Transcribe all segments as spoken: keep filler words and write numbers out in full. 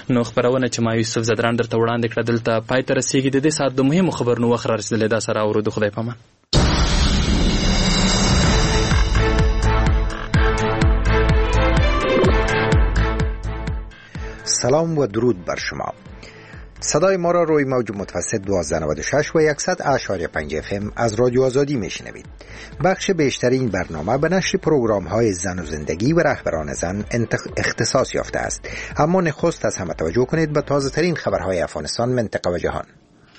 نو خبرونه چې ما یوسف زدران درته وړاندې کړه دلته پای ته رسیږي. د دې ساعت د مهمو خبرونو وخت را رسېدلی، دا سره اورو د خدای په امان. سلام و درود بر شما. صدای ما را روی موج متوسط دوازده نود و شش و صد اشاری پنج اف ام از رادیو آزادی میشنوید. بخش بیشتر این برنامه به نشر پروگرام های زن و زندگی و رهبران زن اختصاص یافته است. اما نخست از همه توجه کنید به تازه ترین خبرهای افغانستان، منطقه و جهان.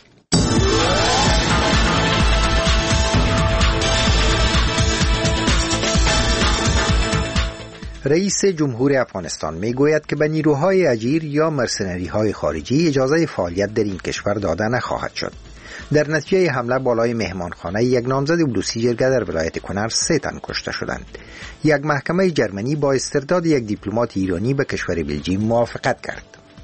رئیس جمهور افغانستان می گوید که به نیروهای اجیر یا مرسنری های خارجی اجازه فعالیت در این کشور داده نخواهد شد. در نتیجه حمله بالای مهمانخانه یک نامزد بلوچی جرگه در ولایت کنر سه تن کشته شدند. یک محکمه جرمنی با استرداد یک دیپلمات ایرانی به کشور بلژیم موافقت کرد.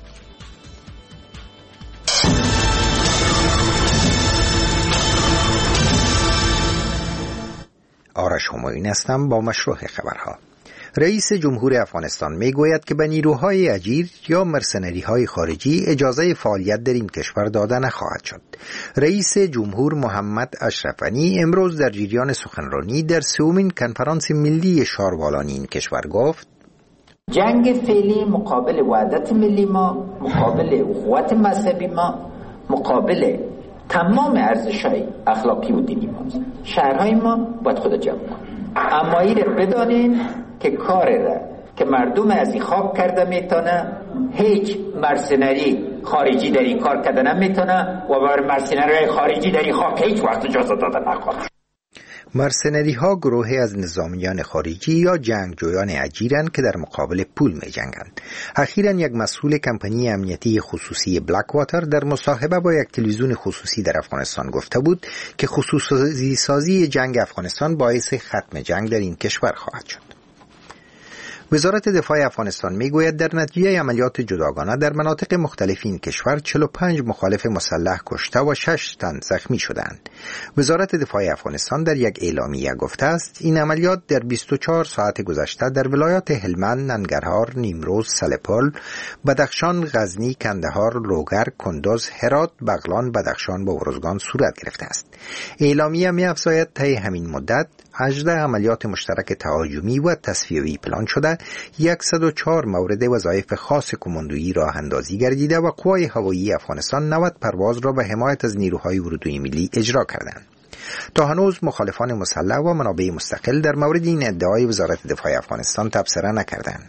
آرش همایون هستم با مشروع خبرها. رئیس جمهور افغانستان می گوید که به نیروهای اجیر یا مرسنری های خارجی اجازه فعالیت در این کشور داده نخواهد شد. رئیس جمهور محمد اشرف غنی امروز در جریان سخنرانی در سومین کنفرانس ملی شاروالان این کشور گفت: جنگ فعلی مقابل وحدت ملی ما، مقابل قوت مذهبی ما، مقابل تمام ارزش‌های اخلاقی و دینی ما. شهرهای ما باید خود جمع کنند. اما این بدانین که کار را که مردم از این خاک کرده میتونه، هیچ مرسنری خارجی در این کار کرده نمیتونه و بر مرسنری خارجی در این خاک هیچ وقت اجازه داده نخواهد. مرسنری ها گروهی از نظامیان خارجی یا جنگجویان اجیرند که در مقابل پول می جنگند. اخیراً یک مسئول کمپانی امنیتی خصوصی بلک واتر در مصاحبه با یک تلویزیون خصوصی در افغانستان گفته بود که خصوصی سازی جنگ افغانستان باعث ختم جنگ در این کشور خواهد شد. وزارت دفاع افغانستان میگوید در نتیجه عملیات جداگانه در مناطق مختلف این کشور چهل و پنج مخالف مسلح کشته و شش تن زخمی شدند. وزارت دفاع افغانستان در یک اعلامیه گفته است این عملیات در بیست و چهار ساعت گذشته در ولایات هلمند، ننگرهار، نیمروز، سلپال، بدخشان، غزنی، کندهار، لوگر، کندز، هرات، بغلان، بدخشان و ارزگان صورت گرفته است. اعلامیه می‌افزاید طی همین مدت هجده عملیات مشترک تهاجمی و تصفیه‌ای پلان شده، صد و چهار مورد وظایف خاص کماندویی راه اندازی گردیده و قوای هوایی افغانستان نود پرواز را به حمایت از نیروهای اردوی ملی اجرا کردند. تا هنوز مخالفان مسلح و منابع مستقل در مورد این ادعای وزارت دفاع افغانستان تبصره نکردند.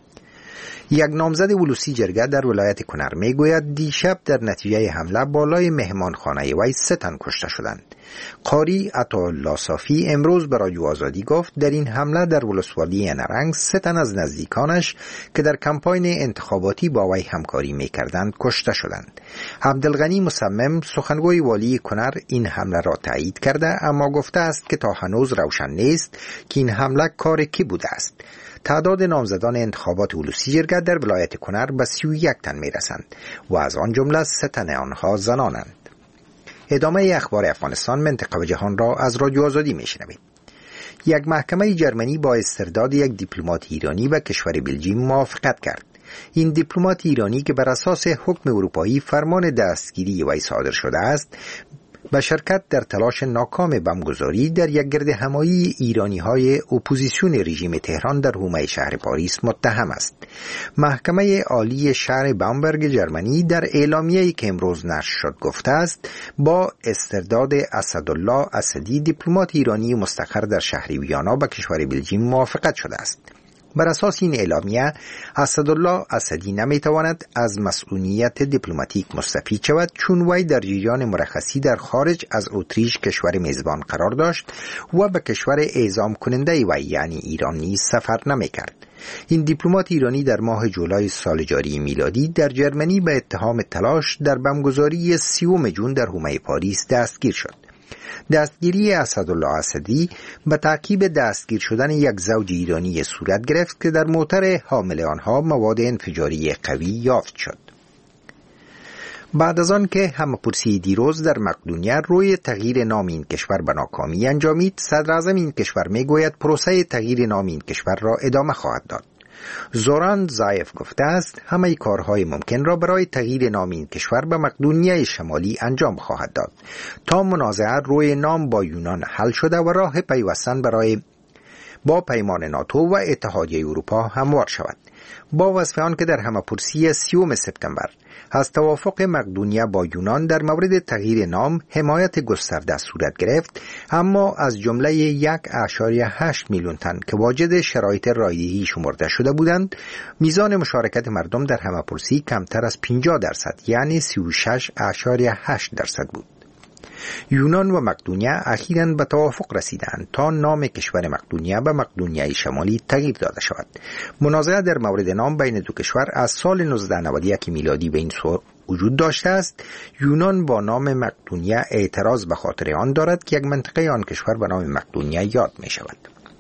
یک نامزد بلوچی جرگه در ولایت کنر میگوید دیشب در نتیجه حمله بالای مهمانخانه وی سه تن کشته شدند. قاری عطاالله صافی امروز به رادیو آزادی گفت در این حمله در ولسوالی نرنگ سه تن از نزدیکانش که در کمپاین انتخاباتی با وی همکاری میکردند کشته شدند. عبدالغنی مصمم سخنگوی والی کنر این حمله را تایید کرده، اما گفته است که تا هنوز روشن نیست که این حمله کار کی بوده است. تعداد نامزدان انتخابات بلوچی جرگه در ولایت کنر به سی و یک تن میرسند و از آن جمله سه تن آنها زنانند. ادامه اخبار افغانستان، منطقه و جهان را از رادیو آزادی میشنوید. یک محکمه جرمنی با استرداد یک دیپلمات ایرانی به کشور بلژیم موافقت کرد. این دیپلمات ایرانی که بر اساس حکم اروپایی فرمان دستگیری وی صادر شده است، به شرکت در تلاش ناکام بمبگذاری در یک گرد همایی ایرانی‌های اپوزیسیون رژیم تهران در حومه شهر پاریس متهم است. محکمه عالی شهر بامبرگ جرمنی در اعلامیه‌ای که امروز نشر شد گفته است با استرداد اسدالله اسدی دیپلمات ایرانی مستقر در شهر ویانا به کشور بلژیم موافقت شده است. بر اساس این اعلامیه اسدالله اسدی نمیتواند از مسئولیت دیپلماتیک مستفید شود چون وی در جریان مرخصی در خارج از اتریش کشور میزبان قرار داشت و به کشور اعزام کننده وی یعنی ایران نیز سفر نمیکرد. این دیپلمات ایرانی در ماه جولای سال جاری میلادی در جرمنی به اتهام تلاش در بمبگذاری سیوم جون در حومه پاریس دستگیر شد. دستگیری اسدالله اسدی به تعقیب دستگیر شدن یک زوج ایرانی صورت گرفت که در موتر حامل آنها مواد انفجاری قوی یافت شد. بعد از آن که همه‌پرسی دیروز در مقدونیه روی تغییر نام این کشور به ناکامی انجامید، صدر اعظم این کشور میگوید پروسه تغییر نام این کشور را ادامه خواهد داد. زوران زایف گفته است همه کارهای ممکن را برای تغییر نام این کشور به مقدونیه شمالی انجام خواهد داد تا منازعه روی نام با یونان حل شده و راه پیوستن برای با پیمان ناتو و اتحادیه اروپا هموار شود. با وصف آن که در همه‌پرسی سیوم سپتامبر از توافق مقدونیه با یونان در مورد تغییر نام حمایت گسترده صورت گرفت، اما از جمله یک اشاریه هشت میلیون تن که واجد شرایط رایگی شمرده شده بودند، میزان مشارکت مردم در همه‌پرسی کمتر از پنجاه درصد یعنی سی و شش اشاریه هشت درصد بود. یونان و مقدونیه اخیراً به توافق رسیدند تا نام کشور مقدونیه به مقدونیه شمالی تغییر داده شود. منازعه در مورد نام بین دو کشور از سال نوزده نود و یک میلادی به این سو وجود داشته است. یونان با نام مقدونیه اعتراض به خاطر آن دارد که یک منطقه آن کشور به نام مقدونیه یاد می شود.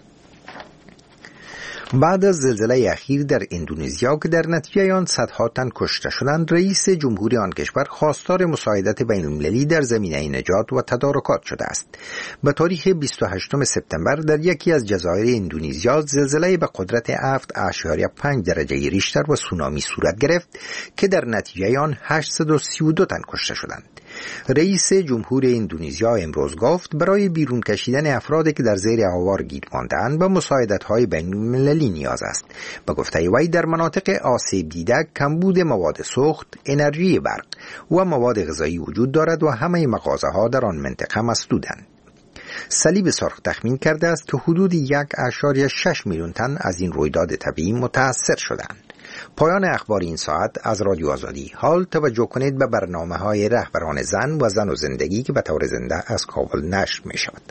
بعد از زلزله اخیر در اندونزیا که در نتیجه آن صدها تن کشته شدند، رئیس جمهوری آن کشور خواستار مساعدت بین‌المللی در زمینه نجات و تدارکات شده است. به تاریخ بیست و هشتم سپتامبر در یکی از جزایر اندونزیا زلزله به قدرت هفت اشاریه پنج درجه ریشتر و سونامی صورت گرفت که در نتیجه آن هشتصد و سی و دو تن کشته شدند. رئیس جمهور اندونزیا امروز گفت برای بیرون کشیدن افرادی که در زیر آوار گیر مانده‌اند به مساعدت‌های بین‌المللی نیاز است. به گفته وی در مناطق آسیب دیده کمبود مواد سوخت، انرژی برق و مواد غذایی وجود دارد و همه مغازه‌ها در آن منطقه مسدودند. صلیب سرخ تخمین کرده است که حدود یک اشاریه شش میلیون تن از این رویداد طبیعی متاثر شدند. پایان اخبار این ساعت از رادیو آزادی. حال توجه کنید به برنامه‌های رهبران زن و زن و زندگی که به طور زنده از کابل نشر می شود.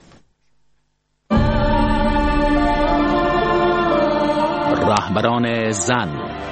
رهبران زن.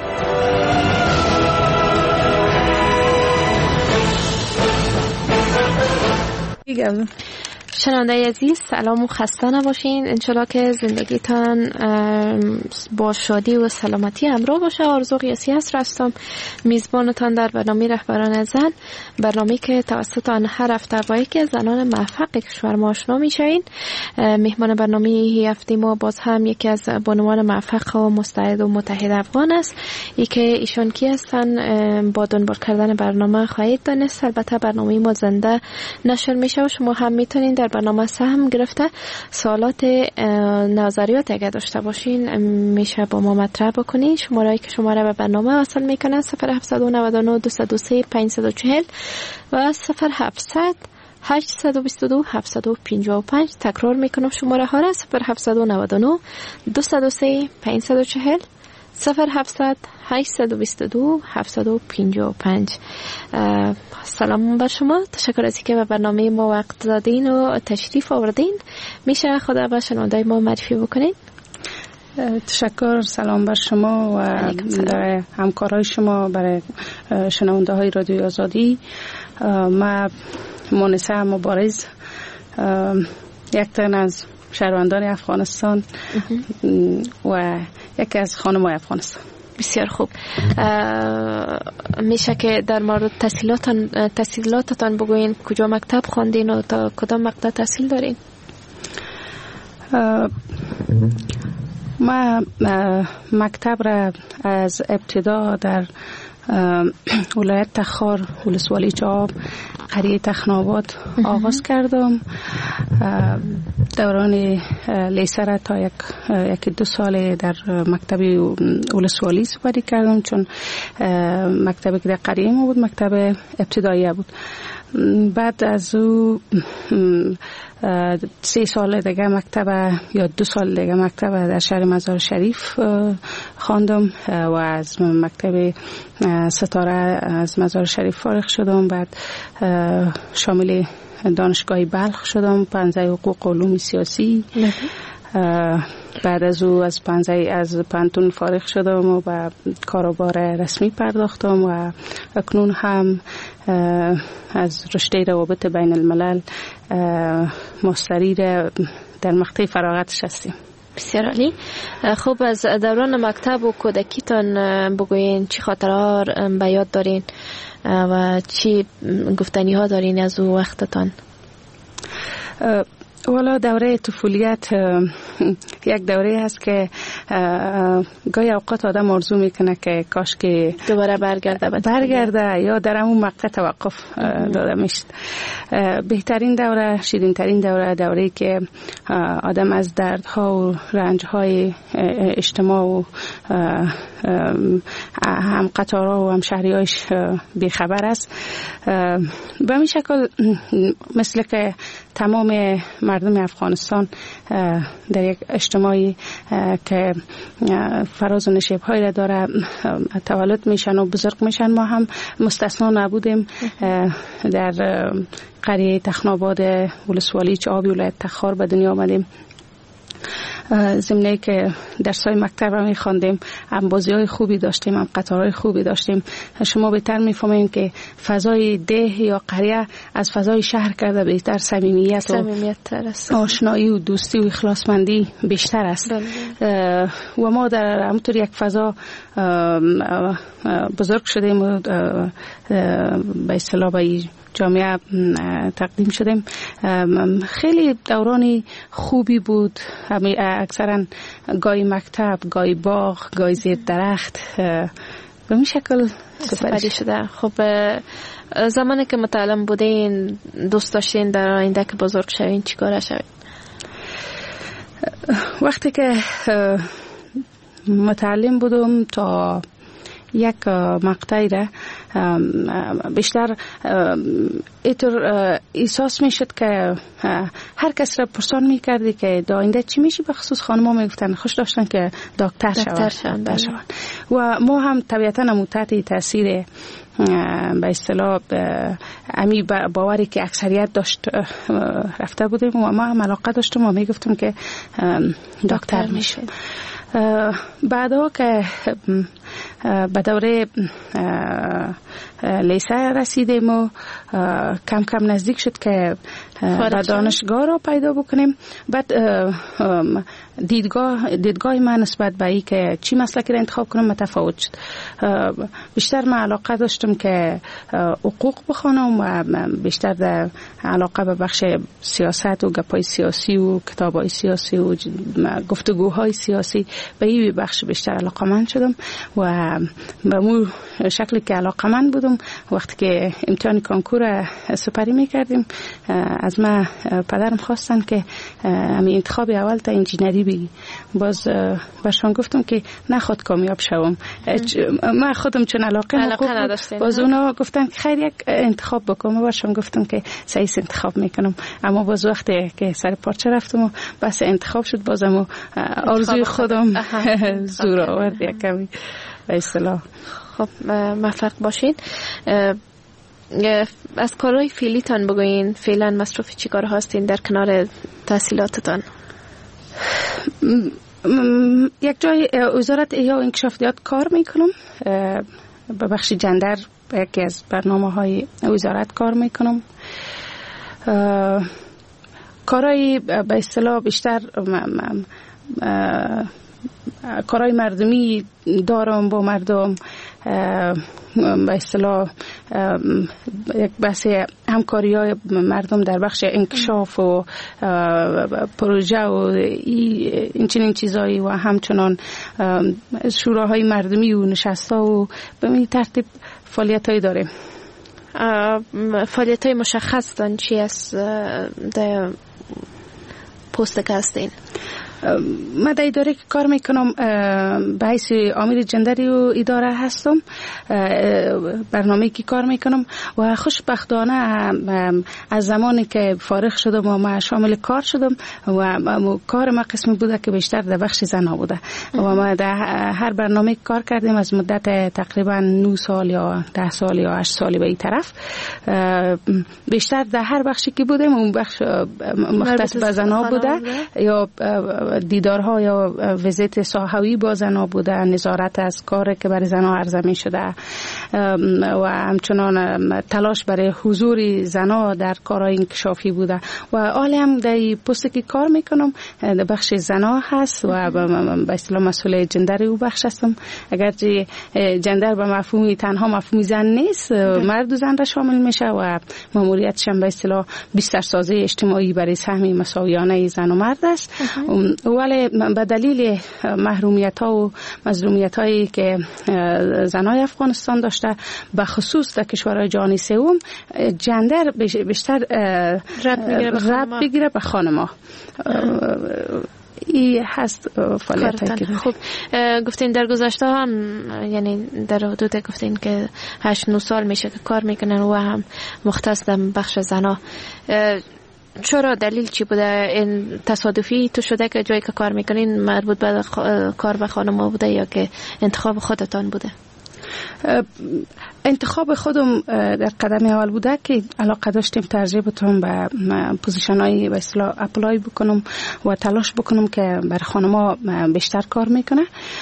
شنونده عزیز، سلام و خسته نباشین. انشالله که زندگیتان با شادی و سلامتی همراه باشه. آرزو قیاسی هست، هستم میزبانتان در برنامه رهبران زن، برنامه که توسط آن هر هفته با یکی از زنان موفق کشور ما آشنا میشین. مهمان برنامه این هفته ما باز هم یکی از بانوان موفق و مستعد و متحد افغان است. ای که ایشان کی هستن با دنبال کردن برنامه خواهید دانست. البته برنامه ما زنده نشر میشه و شما هم میتونین در برنامه سهم گرفته سوالات نظریات اگر داشته باشین میشه با ما مطرح بکنین. شماره‌ای که شما را به برنامه وصل میکنه صفر هفت نه نه دو صفر سه پنج چهار صفر و صفر هفت هشت دو دو هفت دو پنج پنج. تکرار میکنم شماره ها را صفر هفت نه نه دو صفر سه پنج چهار صفر صفر هفت هشت دو دو هفت دو پنج پنج. سلام بر شما، تشکر از اینکه به برنامه ما وقت دادین و تشریف آوردین. میشه خدا به شنونده ما معرفی بکنید؟ تشکر، سلام بر شما و برای همکارای شما، برای شنونده های رادیوی آزادی. من مونسه مبارز، یک تن از شهروندان افغانستان و یکی از خانم‌های افغانستان. بسیار خوب. میشه که در مورد تحصیلاتتان تحصیلاتتان بگوین؟ کجا مکتب خواندین و تا کدام مقطع تحصیل دارین؟ ما مکتب را از ابتدا در ولایت تخار ولسوالی جواب قریه تخن‌آباد آغاز کردم. دوران لیسه را تا یک یک دو سال در مکتب ولسوالی سپری کردم، چون مکتبی که در قریه ما بود مکتب ابتدایی بود. بعد از او سه سال دیگه مکتب یا دو سال دیگه مکتب در شهر مزار شریف خواندم و از مکتب ستاره از مزار شریف فارغ شدم. بعد شامل دانشگاه بلخ شدم، پنجه حقوق و علوم سیاسی. بعد از او از پنجه از پانتون فارغ شدم و به کاروبار رسمی پرداختم و اکنون هم از رشته روابط بین الملل ماستری در مقطع فراغتش هستیم. بسیار عالی. خوب، از دوران مکتب و کودکیتان بگوین چی خاطرها به یاد دارین و چی گفتنی ها دارین از او وقتتان؟ والا دوره طفولیت یک دوره هست که گاهی اوقات آدم آرزو میکنه که کاش که دوباره برگرده برگرده یا در همون مقطع توقف داده میشد. بهترین دوره، شیرین ترین دوره، دوره که آدم از دردها و رنجهای اجتماع و هم قطارها و هم شهریایش بیخبر است. به این شکل مثل که تمام مردم افغانستان در یک اجتماعی که فراز و نشیب‌هایی را داره تولد میشن و بزرگ میشن، ما هم مستثنا نبودیم. در قریه تخناباد ولسوالی چابی ولایت تخار به دنیا آمدیم. ضمن که درسای مکتب را می‌خواندیم، هم بازی‌های خوبی داشتیم، هم قطارهای خوبی داشتیم. شما بهتر می‌فهمید که فضای ده یا قریه از فضای شهر کرده بهتر صمیمیت و آشنایی و دوستی و اخلاصمندی بیشتر است. و ما در همونطور یک فضا بزرگ شدیم و به اصطلاح به جامعه تقدیم شدیم. خیلی دورانی خوبی بود. اکثرا گاهی مکتب، گاهی باغ، گاهی زیر درخت به این شکل سپری شده. خب زمانی که متعلم بودین دوست داشتین در آینده که بزرگ شوین چیکار شوین؟ وقتی که متعلم بودم تا یک مقطعی را بیشتر اینطور احساس می شد که هر کس را پرسان می کردی که در آینده چی میشی، به خصوص خانم ها می گفتن خوش داشتن که دکتر شوند. و ما هم طبیعتا هم تحت تاثیر به اصطلاح امی باوری که اکثریت داشت رفته بودیم و ما هم علاقه داشتم و می گفتم که دکتر میشم. بعدا که به دوره لیسه رسیدیم و کم کم نزدیک شد که به دانشگاه را پیدا بکنیم. بعد دیدگاه دیدگاه من نسبت به این که چی مسلکی را انتخاب کنم متفاوت شد. بیشتر من علاقه داشتم که حقوق بخوانم و بیشتر در علاقه به بخش سیاست و گپای سیاسی و کتابای سیاسی و گفتگوهای سیاسی به این بخش بیشتر علاقه‌مند شدم و به مو شکلی که علاقه‌مند بودم. وقتی که امتحان کنکور سپری می‌کردیم از من پدرم خواستن که همین انتخاب اول تا انجینری بگی. باز برشان گفتم که نخواد کامیاب شوم، من خودم چون علاقه نداشتم. باز اونا گفتن که خیر یک انتخاب بکنم. برشان گفتم که صحیح انتخاب میکنم. اما باز وقتی که سر پارچه رفتم و بس انتخاب شد بازم آرزوی خودم زور آورد یک کمی به اصطلاح. خب موفق باشین. از کارهای فعلیتان بگوین، فعلا مصروف چی کار هستین در کنار تحصیلاتتان؟ یک جای وزارت احیا و انکشافیات کار میکنم، به بخش جندر یکی از برنامه های وزارت کار میکنم. کارهای به اصطلاح بیشتر کارهای مردمی دارم با مردم، به اصطلاح یک بحث همکاری های مردم در بخش انکشاف و پروژه و این چنین چیزایی و همچنان شوراهای مردمی و نشستا و به این ترتیب فعالیت هایی داریم. فعالیت های مشخص دان چی است در پست که هستین؟ من در اداره که کار میکنم به حیث عامل جندری و اداره هستم، برنامه‌ای که کار میکنم و خوشبختانه از زمانی که فارغ شدم و من شامل کار شدم و کار ما قسمی بوده که بیشتر در بخش زنها بوده و ما در هر برنامه کار کردیم از مدت تقریبا نه سال یا ده سال یا هشت سالی به این طرف. بیشتر در هر بخشی که بودیم اون بخش مختص به زنها بوده یا دیدارها یا ویزیت ساحوی با زنها بوده، نظارت از کار که برای زنها عرضه می شده و همچنان تلاش برای حضور زنا در کارهای انکشافی بوده و حالا هم در پستی که کار میکنم در بخش زنا هست و به اصطلاح مسئول جندر او بخش هستم. اگرچه جندر به مفهومی تنها مفهومی زن نیست، مرد و زن را شامل میشه و ماموریتش هم به اصطلاح بستر سازی اجتماعی برای سهم مساویانه زن و مرد است. ولی به دلیل محرومیت ها و مظلومیت هایی که زنای افغانستان داشته به خصوص در کشورهای جهانی سوم، جندر بیشتر ربط بگیره به خانم‌ها. ای هست فعالیت که خب گفتین در گذشته هم، یعنی در حدود گفتین که هشت نه سال میشه که کار میکنن و هم مختص در بخش زنا. چرا دلیل چی بوده؟ این تصادفی تو شده که جایی که کار میکنین مربوط به کار به خانم‌ها بوده یا که انتخاب خودتان بوده؟ انتخاب خودم در قدم اول بوده که علاقه داشتیم ترجیح بدم به پوزیشن های به اصطلاح اپلای بکنم و تلاش بکنم که بر خانم‌ها بیشتر کار میکنه.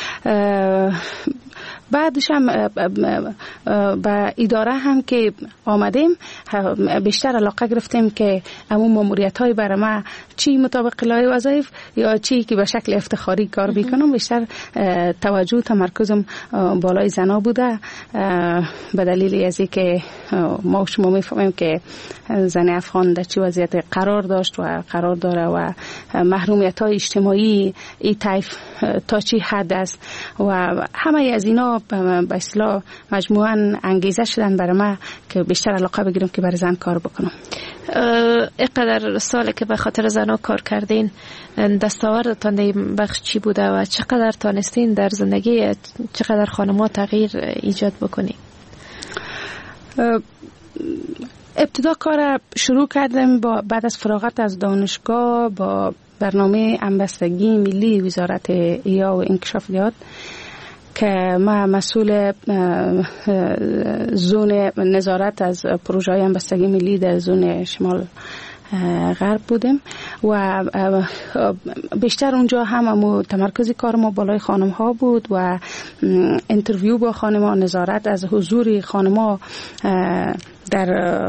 بعدش هم به اداره هم که آمدیم بیشتر علاقه گرفتیم که همون ماموریت های برای ما چی مطابق لایحه وظایف یا چی که به شکل افتخاری کار بکنم، بیشتر توجه تمرکزم بالای زنا بوده به دلیل از اینکه ما شما میفهمیم که زن افغان در چی وضعیت قرار داشت و قرار داره و محرومیت های اجتماعی این طیف تا چی حد است و همه از اینا به اصطلاح مجموعاً انگیزه شدن برای ما که بیشتر علاقه بگیرم که برای زن کار بکنم. اینقدر سالی که به خاطر زنها کار کردین، دستاوردتان در این بخش چی بوده و چقدر تانستین در زندگی چقدر خانم‌ها تغییر ایجاد بکنین؟ ابتدا کار شروع کردم با بعد از فراغت از دانشگاه با برنامه همبستگی ملی وزارت احیا و انکشافیات که ما مسئول زون نظارت از پروژه های همبستگی ملی در زون شمال غرب بودیم و بیشتر اونجا هم تمرکز کار ما بالای خانم ها بود و انترویو با خانم ها، نظارت از حضور خانم ها در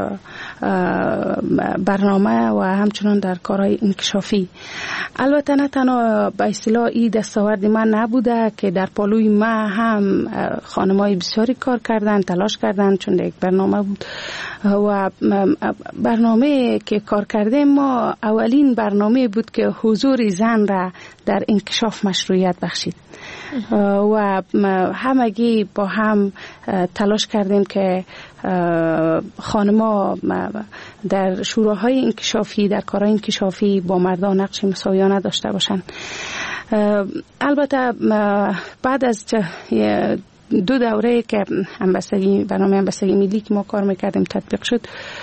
برنامه و همچنان در کارهای انکشافی. البته نه تنها به اصطلاح این دستاورد من نبوده که در پالوی ما هم خانم‌های بسیاری کار کردن، تلاش کردن، چون یک برنامه بود و برنامه که کار کردیم ما اولین برنامه بود که حضور زن را در انکشاف مشروعیت بخشید و همگی با هم تلاش کردیم که خانم‌ها در شوراهای انکشافی، در کارهای انکشافی با مردان نقش مساویانه داشته باشند. البته بعد از دو دوره که همبستگی برنامه همبستگی ملی که ما کار میکردیم تطبیق شد،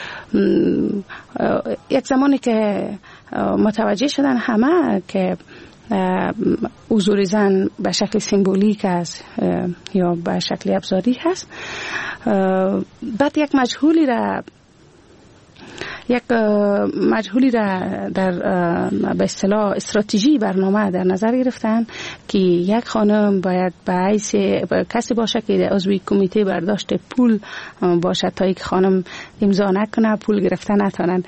یک زمانی که متوجه شدن همه که حضور زن به شکل سیمبولیک است یا به شکل ابزاری هست، بعد یک مجهولی را یک مجهولی را در به اصطلاح استراتژی برنامه در نظر گرفتن که یک خانم باید به حیث کسی باشه که عضو کمیته برداشت پول باشه تا یک خانم امضا نکنه پول گرفته نتونن.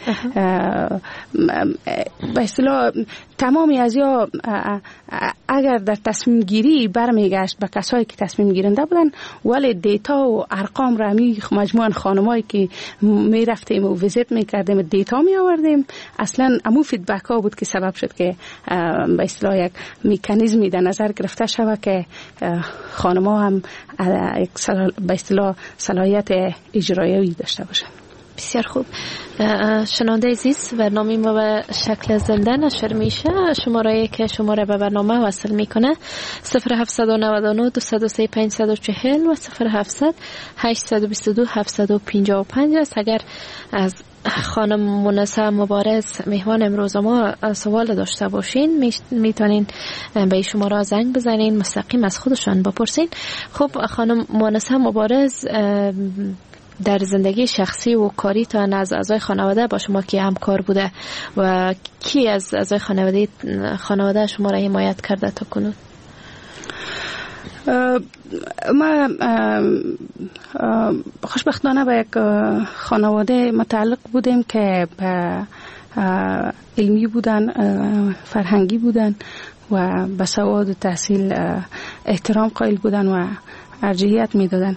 به اصطلاح تمامی از یا اگر در تصمیم گیری برمیگشت به کسایی که تصمیم گیرنده بودن، ولی دیتا و ارقام را می مجموعاً خانمایی که می رفتیم و ویزیت می کردیم دیتا می آوردیم، اصلا امو فیدبک ها بود که سبب شد که به اصطلاح یک مکانیزمی در نظر گرفته شود که خانم‌ها هم یک به اصطلاح صلاحیت اجرایی داشته باشند. بسیار خوب. شنونده عزیز، برنامه ما به شکل زنده نشر میشه. شماره که شماره به برنامه وصل میکنه صفر هفت نه نه دو صفر سه پنج چهار صفر و صفر هفت هشت دو دو هفت پنج پنج است. اگر از خانم مونسه مبارز مهمان امروز ما سوال داشته باشین میتونین به شماره زنگ بزنین، مستقیم از خودشان بپرسین. خب خانم مونسه مبارز، در زندگی شخصی و کاری تا از اعضای خانواده با شما کی همکار بوده و کی از اعضای خانواده خانواده شما را حمایت کرده تا کنون؟ ما خوشبختانه به یک خانواده متعلق بودیم که به علمی بودن، فرهنگی بودن و به سواد و تحصیل احترام قائل بودن و ارجحیت میدادن.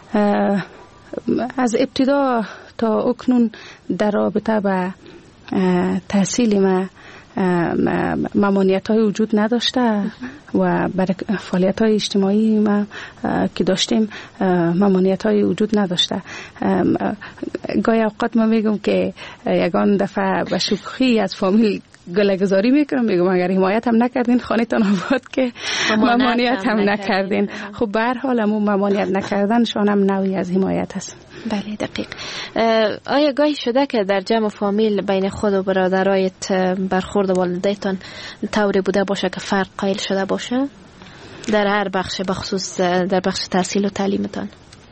از ابتدا تا اکنون در رابطه به تحصیل ما ممانعت های وجود نداشته و برای فعالیت های اجتماعی ما که داشتیم ممانعت های وجود نداشته. گاهی اوقات ما میگم که یگان دفعه به شوخی از فامیل گله‌گذاری میکنم، میگم اگر حمایت هم نکردین خانه تان آباد که ممانعت هم نکردین. خب به هر حال همون ممانعت نکردن شان هم نوعی از حمایت هست. بله دقیق. آیا گاهی شده که در جمع فامیل بین خود و برادرایت برخورد والدیتان طوری بوده باشه که فرق قائل شده باشه در هر بخش، بخصوص در بخش تحصیل و تعلیمتان؟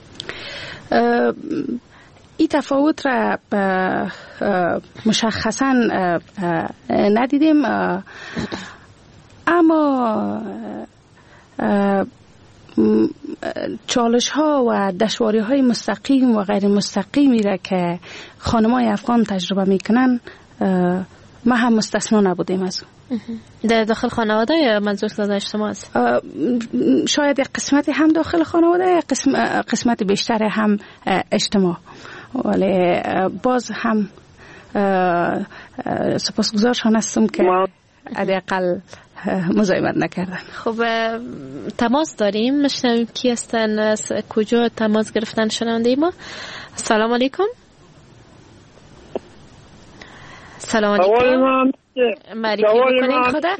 این تفاوت را مشخصا ندیدیم، اما چالش ها و دشواری های مستقیم و غیر مستقیمی را که خانمای افغان تجربه میکنن ما هم مستثنا نبودیم از در داخل خانواده یا منظور داده اجتماع است؟ شاید یک قسمتی هم داخل خانواده، قسم قسمت بیشتر هم اجتماع، ولی باز هم سپاسگزارشان هستم که حداقل مزاحمت نکردن. خب تماس داریم، مشنویم کی هستن، از کجا تماس گرفتن شنونده ما؟ سلام علیکم. سلام علیکم. معرفی بکنین خدا.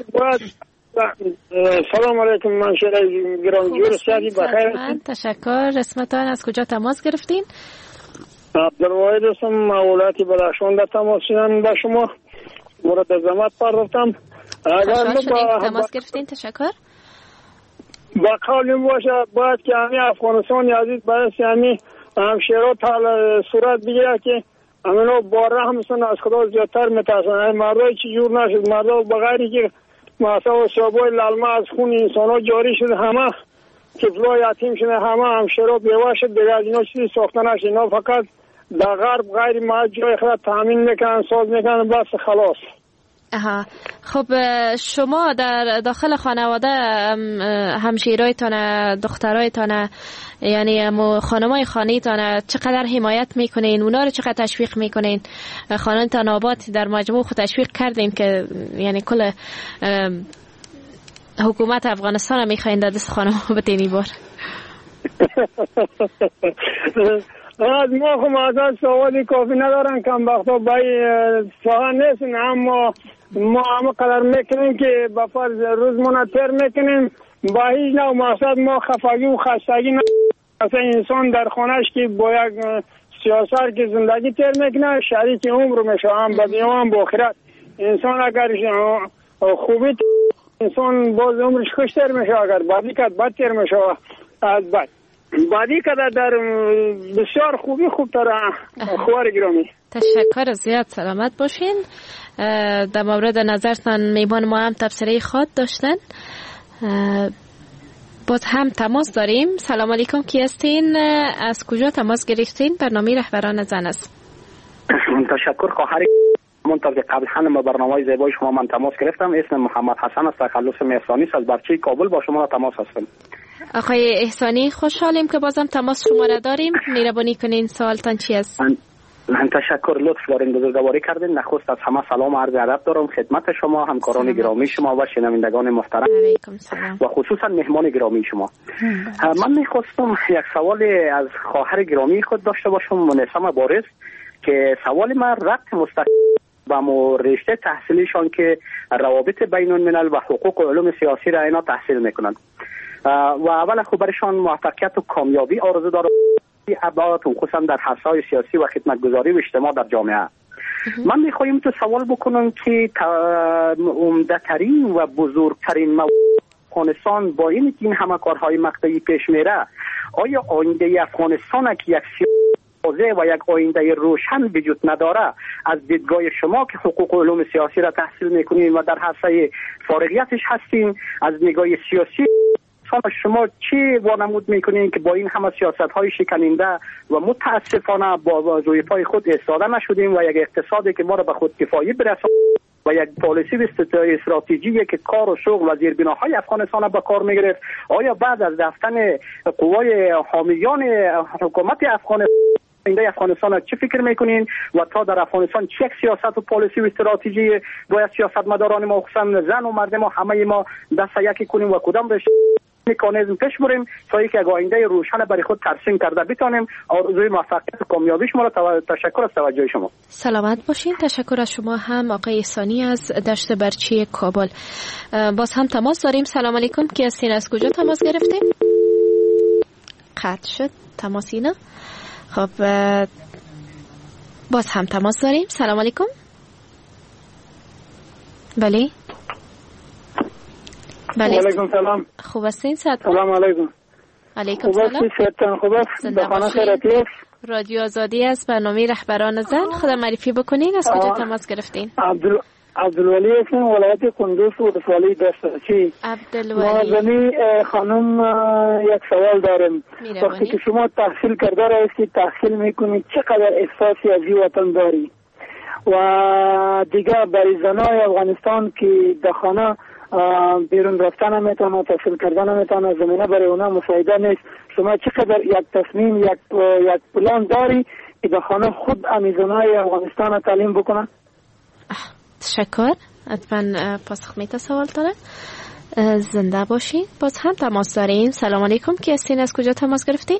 سلام علیکم، من شیرای گرام جور سیادی بخیر. تشکر. اسمتان، از کجا تماس گرفتین؟ عبدالواحد هستم، مولاتی بدخشان در تماس شدن با شما. مورد عظمت پرداختم. اگر تماس گرفتین تشکر. با قول باشه باید که همین افغانستان عزیز باید همین همشیرات صورت بگیره که همینو با رحمتون از خدا زیادتر میترسن. مردای چی جور نشد، مردای بغیری که مثلا و شعبای للمه از خون انسان ها جاری شد، همه طفلا یتیم شده، همه همشیرا بیوه شد، دیگه از اینا چیزی ساخته نشد. اینا فقط در غرب غیر محل جای خود تامین میکنن، ساز میکنن، بس خلاص. اها. خب شما در داخل خانواده همشیرایتان، دخترایتان، یعنی خانمای خانیتان چقدر حمایت میکنین؟ اونا رو چقدر تشویق میکنین؟ خانمتان آباد در مجموع خود تشویق کردین که یعنی کل حکومت افغانستان میخواین در دست خانم‌ها بتینی بار؟ از ما خب معذر سوالی کافی ندارن، کم وقتا بای ساها نیستن، اما ما همه قدر میکنیم که با فرض روز منطر میکنیم با هیچ نوع مقصد ما خفگی و خستگی نه. اصلا انسان در خانهش که با یک سیاست که زندگی تر میکنه شریک عمر میشه، هم با دنیا هم با آخرت. انسان اگر خوبی انسان باز عمرش خوشتر میشه، اگر بدی کد بدتر میشه از بد. بعدی که در بسیار خوبی خوب تر خوار گرامی. تشکر زیاد، سلامت باشین. در مورد نظرتان میبان ما هم تبصره خود داشتن. باز هم تماس داریم. سلام علیکم، کی هستین؟ از کجا تماس گرفتین؟ برنامه رهبران زن است. تشکر خواهر. منطقه که قبل هم برنامه زیبای شما من تماس گرفتم. اسم محمد حسن است، تخلص احسانی است، از برچه کابل با شما تماس هستم. آقای احسانی خوشحالیم که بازم تماس شما را داریم. مهربانی کنین سوالتان چی است؟ من تشکر، لطف دارین، بزرگواری کردین. نخست از همه سلام و عرض ادب دارم خدمت شما، همکاران گرامی شما و شنوندگان محترم و خصوصا مهمان گرامی شما. من میخواستم یک سوال از خواهر گرامی خود داشته باشم، منیسم بارز، که سوال من ربط مستقیم با مو رشته تحصیلیشان که روابط بین الملل و حقوق و علوم سیاسی را اینا تحصیل میکنن و اول خب برشان موفقیت و کامیابی آرزو دارم، ابعاد خصوصا در حوزه‌های سیاسی و خدمتگزاری و اجتماع در جامعه. من میخوایم تو سوال بکنم که عمده‌ترین و بزرگترین موضوع افغانستان با این که این همه کارهای مقطعی پیش میره، آیا آینده افغانستان که یک سیاسی و یک آینده روشن وجود نداره، از دیدگاه شما که حقوق و علوم سیاسی را تحصیل میکنین و در حوزه فارغیتش هستین، از نگاه سیاسی افغانستان شما چی وانمود میکنین که با این همه سیاست های شکننده و متاسفانه با روی پای خود ایستاده نشدیم و یک اقتصادی که ما را به خود کفایی برساند و یک پالیسی استراتژی که کار و شغل و زیربناهای افغانستان به کار میگرفت، آیا بعد از رفتن قوای حامیان حکومت افغانستان اینده افغانستان چه فکر میکنین و تا در افغانستان چه یک سیاست و پالیسی و استراتژی باید سیاستمداران ما خصوصا زن و مرد ما همه ما دست یکی کنیم و کدام روش مکانیزم پیش بریم تا اینکه آینده روشن برای خود ترسیم کرده بتانیم. آرزوی موفقیت و کامیابی شما را تشکر از توجه شما. سلامت باشین. تشکر از شما هم آقای احسانی از دشت برچی کابل. باز هم تماس داریم. سلام علیکم. کی هستین؟ از کجا تماس گرفتین؟ قطع شد تماسی نه. خب باز هم تماس داریم. سلام علیکم. بله بله. علیکم سلام. خوب هستین؟ سلام علیکم. علیکم سلام. خوب هستین؟ خوب هستین؟ به خانه خیرتی است. رادیو آزادی است، برنامه رهبران زن. خدا معرفی بکنین. از کجا تماس گرفتین؟ عبدال عبدالولی هستم، ولایت کندوز و ولسوالی دسترچی. عبدالولی. نازنی خانم یک سوال دارم. وقتی که شما تحصیل کرده هستید، تحصیل میکنید، چقدر احساسی از این وطن داری؟ و دیگه برای زنای افغانستان که در خانه بیرون رفتن نمیتونه، تحصیل کردن نمیتونه، زمینه برای اونا مساعده نیست، شما چقدر یک تصمیم یک یک پلان داری که در خانه خود امیزنای افغانستان تعلیم بکنن؟ تشکر. حتما پاسخ میده سوال داره. زنده باشین. باز هم تماس داریم. سلام علیکم. کی هستین؟ از کجا تماس گرفتین؟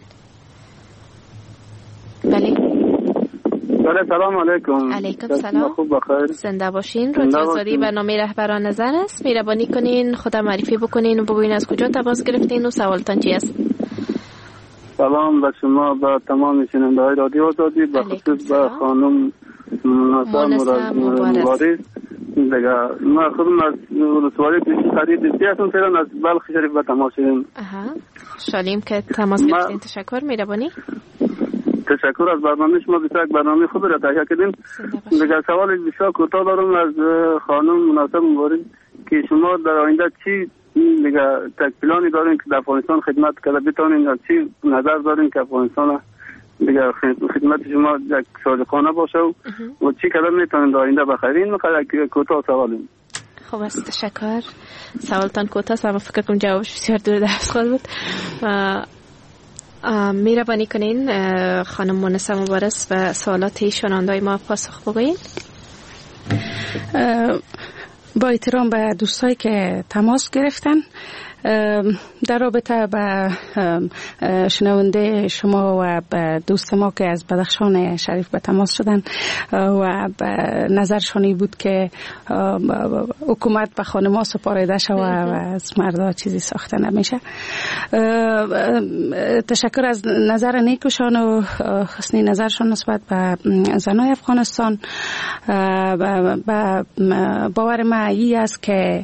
بله بله. سلام علیکم. علیکم سلام. خوب بخیر. زنده باشین. رادیو آزادی برنامه رهبران زن است. مهربانی کنین خدا معرفی بکنین و بگوین از کجا تماس گرفتین و سوالتان چی است. سلام به شما، به تمام شنونده های رادیو آزادی، به خصوص به خانم منصر مبارز. دیگه ما خودم از ولسوالی پیشی خرید دیستی هستم، فعلا از بلخ شریف به تماس شدیم. اها شالیم که تماس گرفتین. تشکر. مهربانی. تشکر از برنامه شما. بسیار برنامه خوب را تهیه کردین. دیگه سوال بسیار کوتاه دارم از خانم منصر مبارز که شما در آینده چی دیگه تک پلانی دارین که در افغانستان خدمت کنه بتونین، یا چی نظر دارین که افغانستان دیگه خدمت شما یک صادقانه باشه و چی کار میتونین در آینده بخیرین؟ میخواد کوتاه سوالیم. خوب است. تشکر. سوالتان کوتاه است اما فکر کنم جوابش بسیار دور دست خواهد بود. مهربانی کنین خانم منصر مبارز و سوالات شنوندای ما پاسخ بگوین. با احترام به دوستایی که تماس گرفتن، در رابطه با شنونده شما و به دوست ما که از بدخشان شریف به تماس شدن و نظرشانی بود که حکومت به خانم‌ها سپارده شود و از مردها چیزی ساخته نمیشه، تشکر از نظر نیکوشان و حسنی نظرشان نسبت به زنای افغانستان. با باور ما ای است که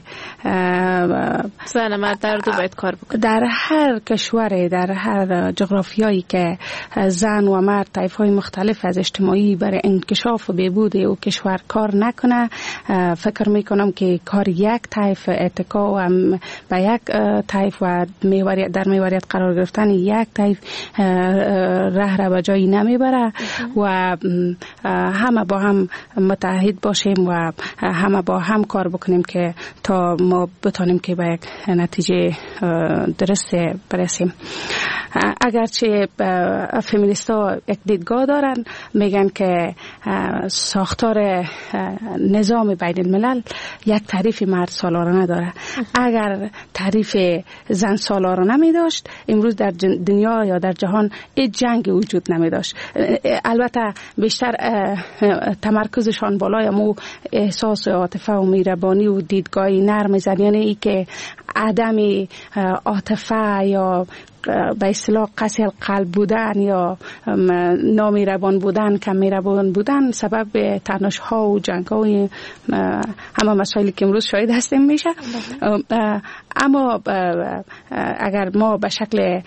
زن مرد در دو باید کار بکنه. در هر کشوری، در هر جغرافیایی که زن و مرد طیف‌های مختلف از اجتماعی برای انکشاف و بهبود او کشور کار نکنه، فکر میکنم که کار یک طیف اتکا و به یک طیف و میوریت در میوریت قرار گرفتن یک طیف ره را به جایی نمیبره و همه با هم متحد باشیم و همه با هم کار بکنیم که تا ما بتانیم که به یک نتیجه درست برسیم. اگرچه فمینیستا یک دیدگاه دارن، میگن که ساختار نظام بین الملل یک تعریف مرد سالارانه داره. اگر تعریف زن سالارانه می داشت، امروز در دنیا یا در جهان هیچ جنگ وجود نمی داشت. البته بیشتر تمرکزشان بالای مو احساس و عاطفه و مهربانی و دیدگاهی نرم زن، یعنی ای که عدم عاطفه یا به اصطلاح قسی القلب بودن یا نامیربان بودن، کم میربان بودن سبب تنش ها و جنگ ها و همه مسائلی که امروز شاهد هستیم میشه. اما اگر ما به شکل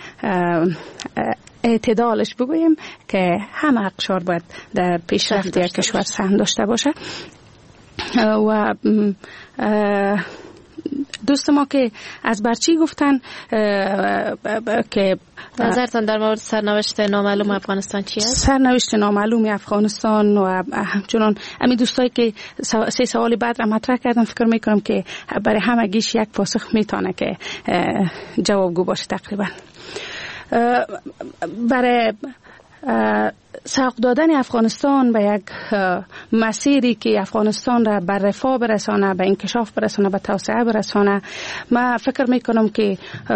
اعتدالش بگوییم که همه اقشار باید در پیشرفت یک کشور سهم داشته باشه و دوست ما که از برچی گفتن که نظرتان در مورد سرنوشت نامعلوم افغانستان چی است؟ سرنوشت نامعلوم افغانستان و همچنان همین دوستایی که سه سوال بعد را مطرح کردن فکر میکنم که برای همگیش یک پاسخ میتونه که جوابگو باشه. تقریبا برای سوق دادن افغانستان به یک مسیری که افغانستان را به رفاه برسانه، به انکشاف برسانه، به توسعه برسانه، من فکر میکنم که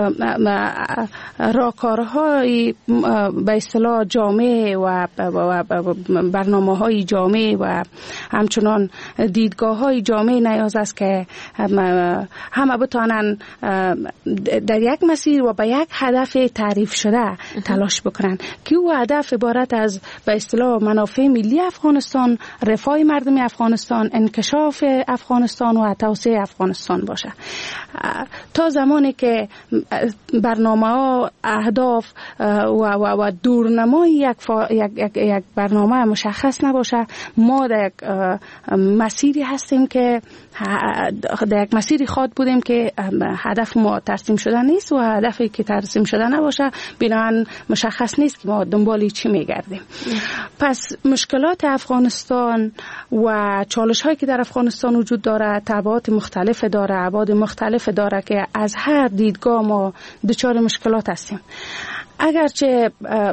راهکارهای به اصطلاح جامع و برنامه‌های جامع و همچنان دیدگاه‌های جامع نیاز است که همه بتوانند در یک مسیر و به یک هدف تعریف شده تلاش بکنن که او هدف عبارت از به اصطلاح منافع ملی افغانستان، رفاه مردم افغانستان، انکشاف افغانستان و توسعه افغانستان باشه. تا زمانی که برنامه ها، اهداف و, و, و دورنمای یک, یک, یک, یک برنامه مشخص نباشه، ما در یک مسیری هستیم که در یک مسیری خواد بودیم که هدف ما ترسیم شده نیست و هدفی که ترسیم شده نباشه بنابراین مشخص نیست که ما دنبال چی میگردیم. پس مشکلات افغانستان و چالش هایی که در افغانستان وجود داره تبعات مختلف داره، ابعاد مختلف داره که از هر دیدگاه ما دچار مشکلات هستیم. اگرچه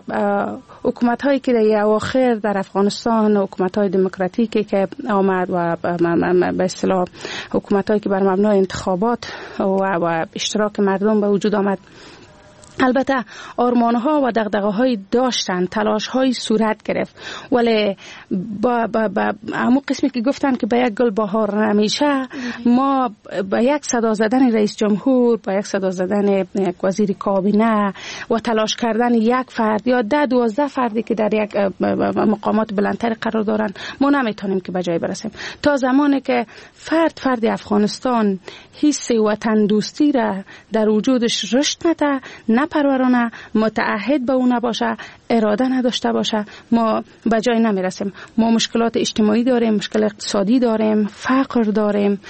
حکومت هایی که در اواخر در افغانستان حکومت های دموکراتیکی که آمد و به اصطلاح حکومت هایی که بر مبنای انتخابات و, و اشتراک مردم به وجود آمد، البته آرمان‌ها و دغدغه‌های داشتن، تلاش‌های صورت گرفت، ولی با با با همون قسمی که گفتن که به یک گل بهار نمیشه، ما با یک صدا زدن رئیس جمهور، با یک صدا زدن یک وزیر کابینه و تلاش کردن یک فرد یا ده دوازده فردی که در یک مقامات بلندتر قرار دارن، ما نمیتونیم که به جای برسیم. تا زمانی که فرد فرد افغانستان حس وطن دوستی را در وجودش رشد نده، نپرورانه، متعهد به اون نباشه، اراده نداشته باشه، ما به جای نمیرسیم. ما مشکلات اجتماعی داریم، مشکل اقتصادی داریم، فقر داریم،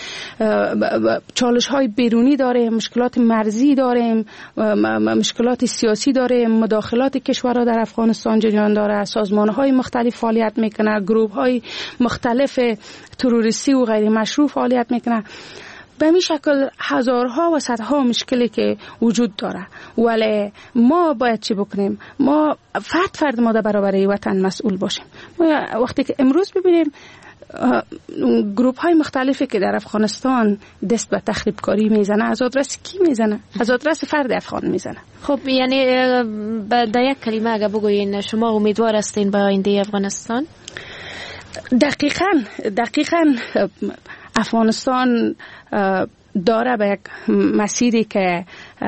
چالش های بیرونی داریم، مشکلات مرزی داریم، مشکلات سیاسی داریم، مداخلات کشورها در افغانستان جریان داره، سازمان های مختلف فعالیت میکنه، گروه های مختلف تروریستی و غیر مشروع فعالیت میکنه. به این شکل هزارها و صدها مشکلی که وجود داره، ولی ما باید چی بکنیم؟ ما فرد فرد ما در برابر وطن مسئول باشیم. وقتی که امروز ببینیم گروپ های مختلفی که در افغانستان دست به تخریب کاری میزنه، از آدرس کی میزنه؟ از آدرس فرد افغان میزنه. خب یعنی در یک کلمه اگه بگوین شما امیدوار هستین به آینده افغانستان؟ دقیقاً دقیقاً افغانستان داره به یک مسیری که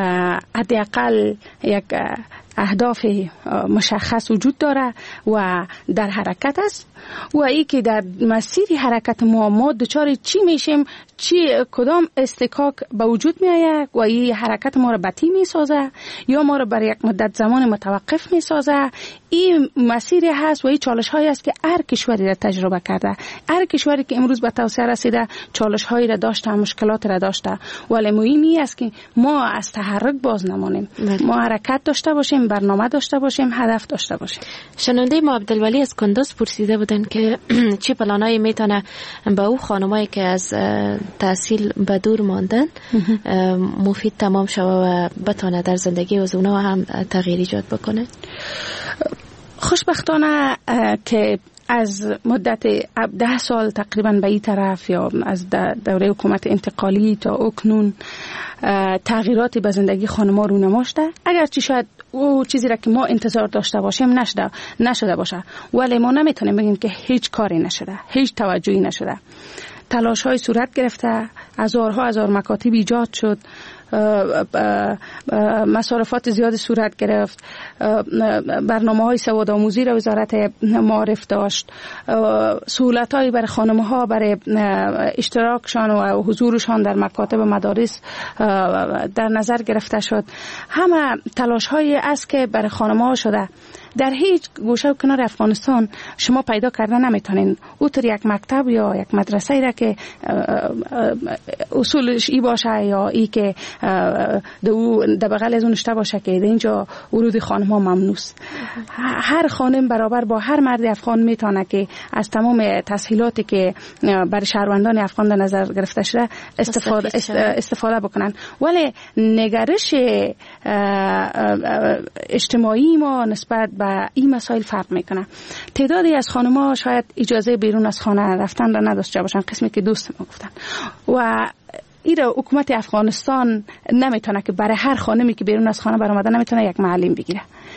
حداقل یک اهداف مشخص وجود داره و در حرکت است و ای که در مسیر حرکت ما ما دچار چی میشیم، چی کدام استکاک به وجود میآید و این حرکت ما را بطی میسازه یا ما را برای یک مدت زمان متوقف میسازه. این مسیری هست و این چالش هایی است که هر کشوری را تجربه کرده. هر کشوری که امروز به توسعه رسیده چالش هایی را داشته، مشکلات را داشته، ولی مهمی است که ما از تحرک باز نمانیم. ما حرکت داشته باشیم، برنامه داشته باشیم، هدف داشته باشیم. شنونده ما عبدالولی از کندوز پرسیده بودن که چه پلانایی میتونه به او خانمایی که از تحصیل به دور ماندن مفید تمام شوه و بتونه در زندگی از اونا هم تغییر ایجاد بکنه. خوشبختانه که از مدت ده سال تقریبا به این طرف یا از دوره حکومت انتقالی تا اکنون تغییراتی به زندگی خانم‌ها رونما شده. اگرچه شاید او چیزی را که ما انتظار داشته باشیم نشده نشده باشه، ولی ما نمیتونیم بگیم که هیچ کاری نشده، هیچ توجهی نشده. تلاش های صورت گرفته، هزارها هزار مکاتب ایجاد شد، مصارفات زیاد صورت گرفت، برنامه های سوادآموزی را وزارت معارف داشت، سهولت هایی برای خانم ها برای اشتراکشان و حضورشان در مکاتب مدارس در نظر گرفته شد. همه تلاش هایی است که برای خانم ها شده. در هیچ گوشه و کنار افغانستان شما پیدا کردن نمیتونین اوتر یک مکتب یا یک مدرسه را که اصولش ای باشه یا ای که در بغل از اونشته باشه که اینجا ورود خانم ها ممنوع است. هر خانم برابر با هر مرد افغان میتونه که از تمام تسهیلاتی که برای شهروندان افغان در نظر گرفته شده استفاده استفاده بکنن. ولی نگرش اجتماعی ما نسبت به این مسائل فرق میکنه. تعدادی از خانم‌ها شاید اجازه بیرون از خانه رفتن را نداشته باشن، قسمی که دوست ما گفتن، و ایره حکومت افغانستان نمیتونه که برای هر خانمی که بیرون از خانه برآمده نمیتونه یک معلم بگیره.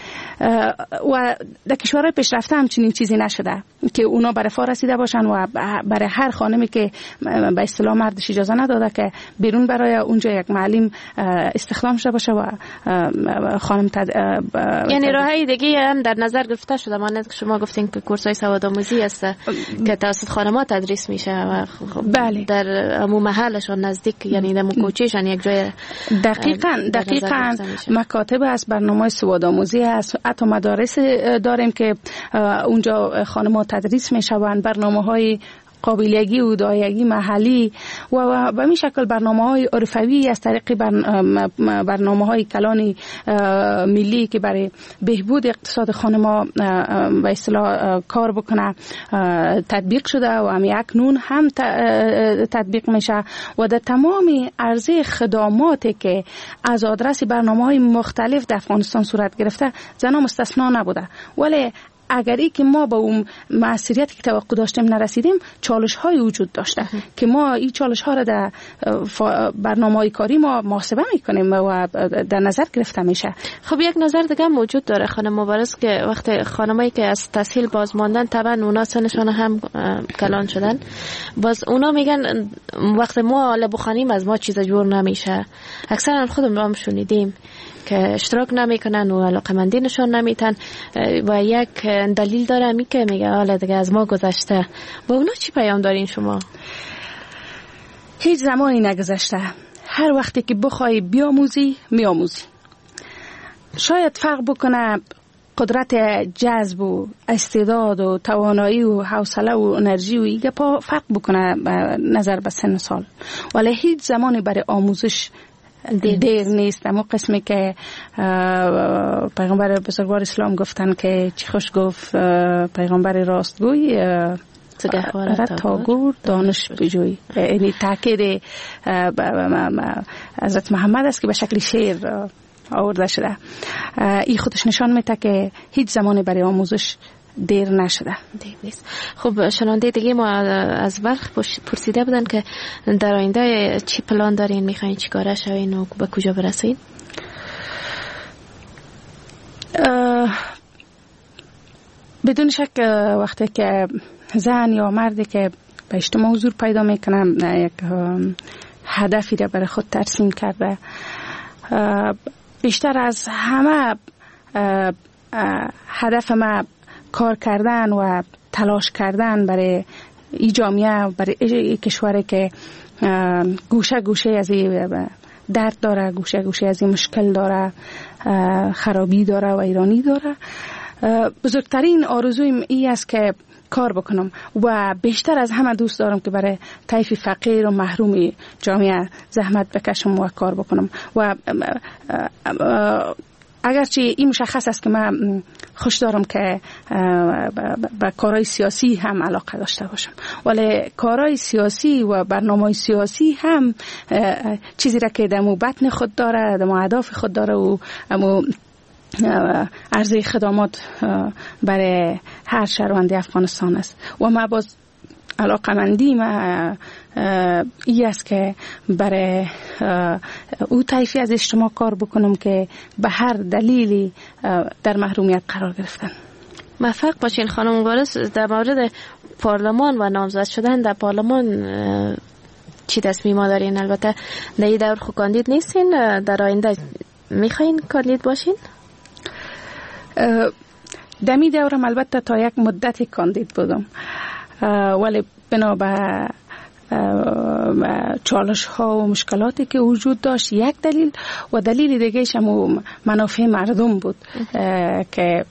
و در کشورهای پیشرفته همچنین چیزی نشده که اونا برای فا رسیده باشن و برای هر خانمی که به اصطلاح مردش اجازه نداده که بیرون برای اونجا یک معلم استخدام شده باشه و خانم تد... یعنی راههای دیگه هم در نظر گرفته شده. مانند که شما گفتین که کورس‌های سوادآموزی است که توسط خانم‌ها تدریس میشه و بله. در عموم محلشون نزدیک، یعنی در کوچه‌شان یک جای دقیقاً دقیقاً مکاتب است، برنامه‌های سوادآموزی است، حتی مدارس داریم که اونجا خانم‌ها تدریس میشوند، برنامه‌های قابلیگی و دایگی محلی و به این شکل برنامه‌های عرفوی از طریق برنامه‌های کلان ملی که برای بهبود اقتصاد خانم‌ها به اصطلاح کار بکنه تطبیق شده و هم اکنون هم تطبیق میشه و در تمام عرضه خدماتی که از آدرس برنامه‌های مختلف در افغانستان صورت گرفته زنان مستثنا نبوده. ولی اگر ای که ما با اون مسئولیتی که توقع داشتیم نرسیدیم، چالش های وجود داشته که ما این چالش ها را در برنامه‌های کاری ما محاسبه میکنیم و در نظر گرفته میشه. خب یک نظر دیگه موجود داره خانم مبارز که وقتی خانمایی که از تحصیل باز ماندن طبعا اونا سنشون هم کلان شدن، باز اونا میگن وقتی ما حالا بخوانیم از ما چیز جور نمیشه. اکثرا خودم هم شنیدیم که اشتراک نمیکنن و علاقمندی نشان نمیتن و یک دلیل داره می که میگه حالا دیگه از ما گذشته. با اونا چی پیام دارین شما؟ هیچ زمانی نگذشته. هر وقتی که بخوای بیاموزی میاموزی. شاید فرق بکنه قدرت جذب و استعداد و توانایی و حوصله و انرژی و ایگه پا فرق بکنه نظر به سن سال، ولی هیچ زمانی برای آموزش دیر نیست. اما قسمی که پیغمبر بزرگوار اسلام گفتن که چی خوش گفت پیغمبر راستگوی تا گور دانش بجوی، یعنی تاکید حضرت محمد است که به شکل شعر آورده شده. این خودش نشان میده که هیچ زمانی برای آموزش دیر نشده. دیر نیست. خب شنونده دیگه ما از برخ پرسیده بودن که در آینده چی پلان دارین، میخواین چی کاره شوین و به کجا برسین؟ بدون شک وقتی که زن یا مردی که به اجتماع حضور پیدا میکنم یک هدفی را برای خود ترسیم کرده، بیشتر از همه هدف ما کار کردن و تلاش کردن برای ای جامعه، برای ای کشوری که گوشه گوشه از این درد داره، گوشه گوشه از این مشکل داره، خرابی داره و ایرانی داره. بزرگترین آرزویم ای است که کار بکنم و بیشتر از همه دوست دارم که برای طیف فقیر و محروم جامعه زحمت بکشم و کار بکنم. و اگرچه این مشخص است که من خوش دارم که به کارهای سیاسی هم علاقه داشته باشم، ولی کارهای سیاسی و برنامه‌های سیاسی هم چیزی را که دمو بطن خود داره، دمو اهداف خود داره و امو عرضه خدمات برای هر شهروند افغانستان است. و ما باز علاقمندی ما ای است که برای او طیفی از اجتماع کار بکنم که به هر دلیلی در محرومیت قرار گرفتن. موفق باشین خانم مبارز. در مورد پارلمان و نامزد شدن در پارلمان چی تصمیما دارین؟ البته در این دور خود کاندید نیستین، در آینده میخواین کاندید باشین؟ دمی دورم البته تا یک مدتی کاندید بودم، ولی بنا به چالش ها و مشکلاتی که وجود داشت یک دلیل و دلیل دیگهش هم منافع مردم بود که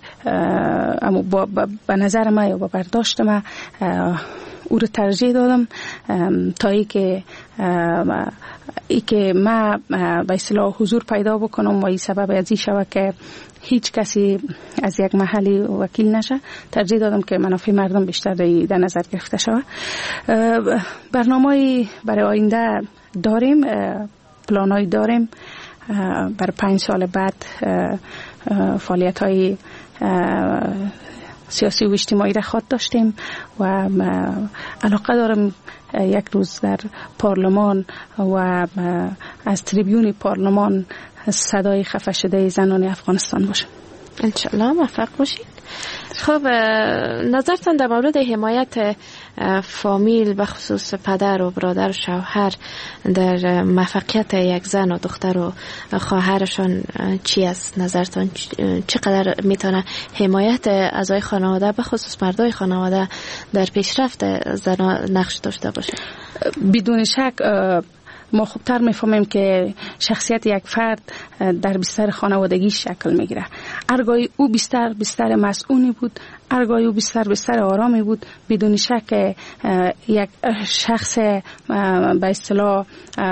به نظر من یا به برداشت من او رو ترجیح دادم تا ای که ای که من به اصطلاح حضور پیدا بکنم و این سبب از این شود که هیچ کسی از یک محلی وکیل نشه. ترجیح دادم که منافع مردم بیشتر در نظر گرفته شود. برنامه‌ای برای آینده داریم، پلان‌هایی داریم برای پنج سال بعد فعالیت‌های سیاسی و اجتماعی را خواهد داشتیم و علاقه دارم یک روز در پارلمان و از تریبیون پارلمان صدای خفه شده زنان افغانستان باشه. انشالله موفق باشید. خب نظرتان در مورد حمایت فامیل به خصوص پدر و برادر و شوهر در موفقیت یک زن و دختر و خواهرشان چی است؟ نظرتان چقدر میتونه حمایت اعضای خانواده به خصوص مردای خانواده در پیشرفت زنان نقش داشته باشه؟ بدون شک ما خوبتر میفهمیم که شخصیت یک فرد در بستر خانوادگی شکل میگیره. ارگای او بستر بستر مسئولی بود، ارگای او بستر بستر آرامی بود. بدون شک یک شخص به اصطلاح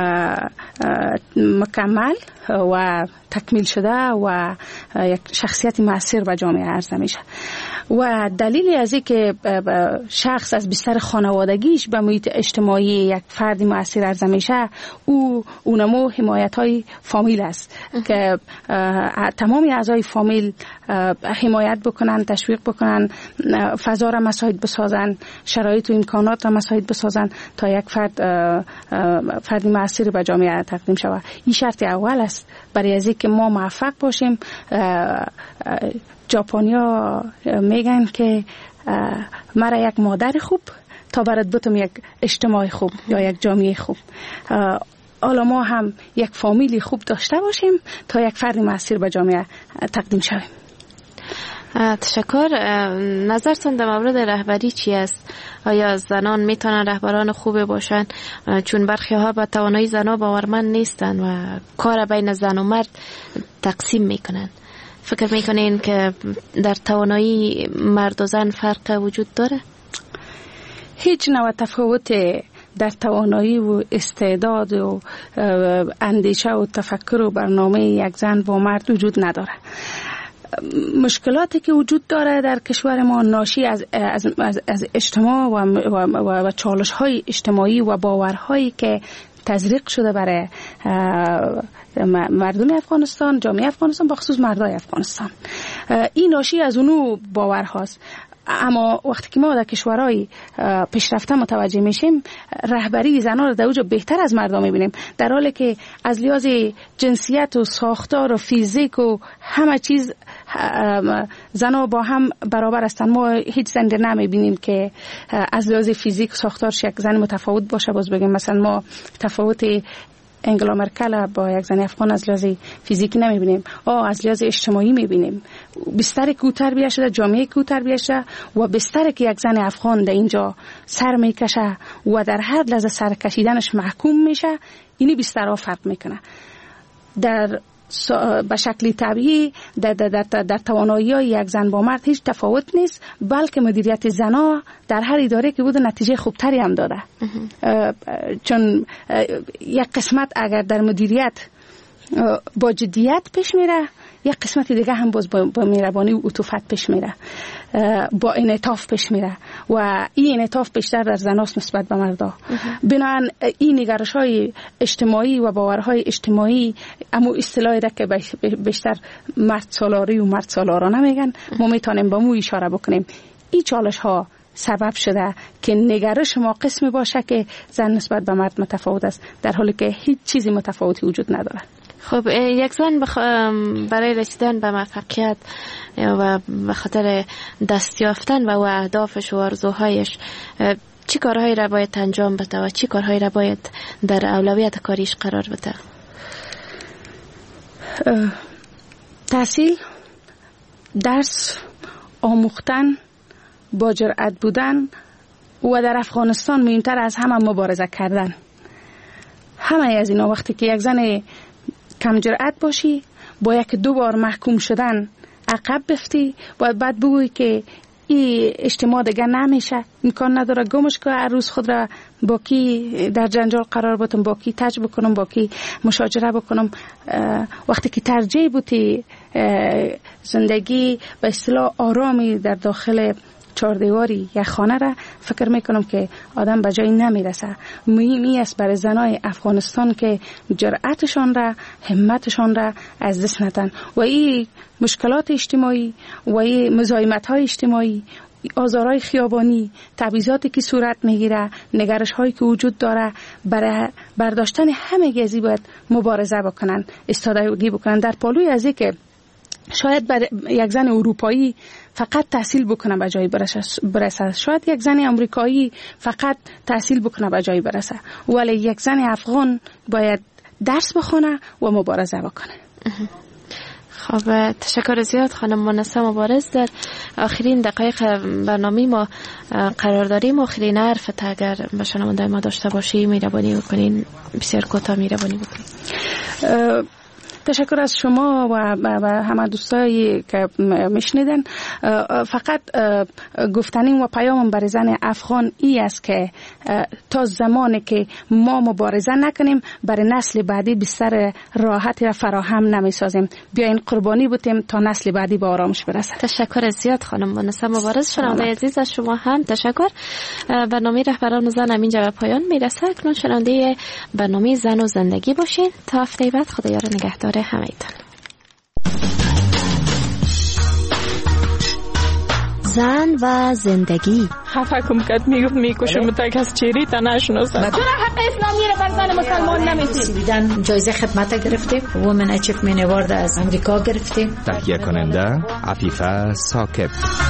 مکمل و تکمیل شده و یک شخصیت مؤثر به جامعه عرضه میشه. و دلیلی از این که شخص از بستر خانوادگیش به محیط اجتماعی یک فرد مؤثر عرضه میشه، او اونمو حمایت های فامیل است که تمامی اعضای فامیل حمایت بکنن، تشویق بکنن، فضا را مساعد بسازن، شرایط و امکانات را مساعد بسازن تا یک فرد فردی مؤثر به جامعه تقدیم شود. این شرط اول است برای از اینکه ما موفق باشیم. ژاپنیا میگن که مرا یک مادر خوب تا برات بتم یک اجتماع خوب یا یک جامعه خوب. حالا ما هم یک فامیلی خوب داشته باشیم تا یک فرد مؤثر به جامعه تقدیم شویم. تشکر. نظرتون در مورد رهبری چی است؟ آیا زنان میتونن رهبران خوبی باشن؟ چون برخی ها با توانایی زنان باورمند نیستن و کار بین زن و مرد تقسیم میکنن. فکر میکنین که در توانایی مرد و زن فرق وجود داره؟ هیچ نوع تفاوت در توانایی و استعداد و اندیشه و تفکر و برنامه یک زن و مرد وجود نداره. مشکلاتی که وجود داره در کشور ما ناشی از از از, از اجتماع و, و, و, و چالش های اجتماعی و باورهایی که تزریق شده برای مردم افغانستان، جامعه افغانستان، بخصوص مردای افغانستان. این ناشی از اونو باور هاست. اما وقتی که ما در کشورهای پیشرفته متوجه میشیم، رهبری زنان رو در اوج بهتر از مردم میبینیم، در حالی که از لحاظ جنسیت و ساختار و فیزیک و همه چیز زنان با هم برابر هستند. ما هیچ زن در نمیبینیم که از لحاظ فیزیک و ساختارش یک زن متفاوت باشه. باز بگیم مثلا ما تفاوت انگلا مرکل با یک زن افغان از لحاظ فیزیکی نمیبینیم، آه از لحاظ اجتماعی میبینیم. بستر که او تربیت شده، جامعه که او تربیت شده و بستر که یک زن افغان در اینجا سر میکشه و در هر لحظه سر کشیدنش محکوم میشه، اینی بسترها فرق میکنه. در به شکل طبیعی در, در, در, در توانایی های یک زن با مرد هیچ تفاوت نیست، بلکه مدیریت زنها در هر اداره که بوده نتیجه خوبتری هم داده. چون یک قسمت اگر در مدیریت با جدیت پیش میره، یک قسمت دیگه هم باز با, با مهربانی و عطوفت پیش میره، با انعطاف پیش میره و این انعطاف بیشتر در زناست نسبت به مردا. بنابراین این نگرش های اجتماعی و باورهای اجتماعی اما اصطلاحی را که بیشتر مرد سالاری و مرد سالارانه میگن، ما میتونیم به مو اشاره بکنیم. این چالش ها سبب شده که نگرش ما قسمی باشه که زن نسبت به مرد متفاوت است، در حالی که هیچ چیزی متفاوتی وجود نداره. خب یک زن بخ... برای رسیدن به موفقیت و به خاطر دست یافتن و اهدافش و آرزوهایش چی کارهایی را باید انجام بده و چی کارهایی را باید در اولویت کاریش قرار بده؟ تحصیل، درس، آموختن، با جرأت بودن و در افغانستان مهمتر از همه مبارزه کردن. همه از اینا وقتی که یک زن کم جرأت باشی با یک دو بار محکوم شدن عقب بفتی و بعد بگویی که این اجتماع دیگه نمیشه، امکان نداره گمش که هر روز خود را با کی در جنجال قرار بدم، با کی تج بکنم، با کی مشاجره بکنم. وقتی که ترجیح بودی زندگی به اصطلاح آرامی در داخل چهار دیواری یک خانه را، فکر میکنم که آدم به جایی نمیرسه. مهمی است برای زنای افغانستان که جرأتشان را، همتشان را از دست ندن و این مشکلات اجتماعی و این مزاحمت های اجتماعی، آزارهای خیابانی، تبعیضاتی که صورت میگیره، نگرش هایی که وجود داره، برای برداشتن همه گزی باید مبارزه بکنن، استادگی بکنن. در پالوی از این که شاید بر یک زن اروپایی فقط تحصیل بکنه به جایی برسه، شاید یک زن امریکایی فقط تحصیل بکنه به جایی برسه، ولی یک زن افغان باید درس بخونه و مبارزه بکنه. خب تشکر زیاد خانم مونسه مبارز. در آخرین دقایق برنامه ما قرار داریم. آخرین حرفت اگر به شنونده ما داشته باشی میربانی بکنین، بسیار کوتاه میربانی بکنین. تشکر از شما و, و همه دوستایی که میشنیدن. فقط گفتنیم و پیامم برای زن افغان ای است که تا زمانی که ما مبارزه نکنیم برای نسل بعدی بستر راحتی را فراهم نمیسازیم. بیاین قربانی بودیم تا نسل بعدی به آرامش برسه. تشکر زیاد خانم مونسه مبارز. شنونده عزیز از شما هم تشکر. برنامه رهبران زن همینجا به پایان میرسه. اکنون شنونده برنامه زن و زندگی باشین. تا هفته بعد خدایا رو نگهدار همه ایتان. زن و زندگی. خفه کم کد میگفت میکشم تا کس چیری تا نشناسم. چرا حق اسلامی رو بر زن مسلمان نمیدید؟ جایزه خدمت گرفتیم، وومن اچیومنت اوارد از امریکا گرفتیم. تهیه کننده عفیفه ثاقب.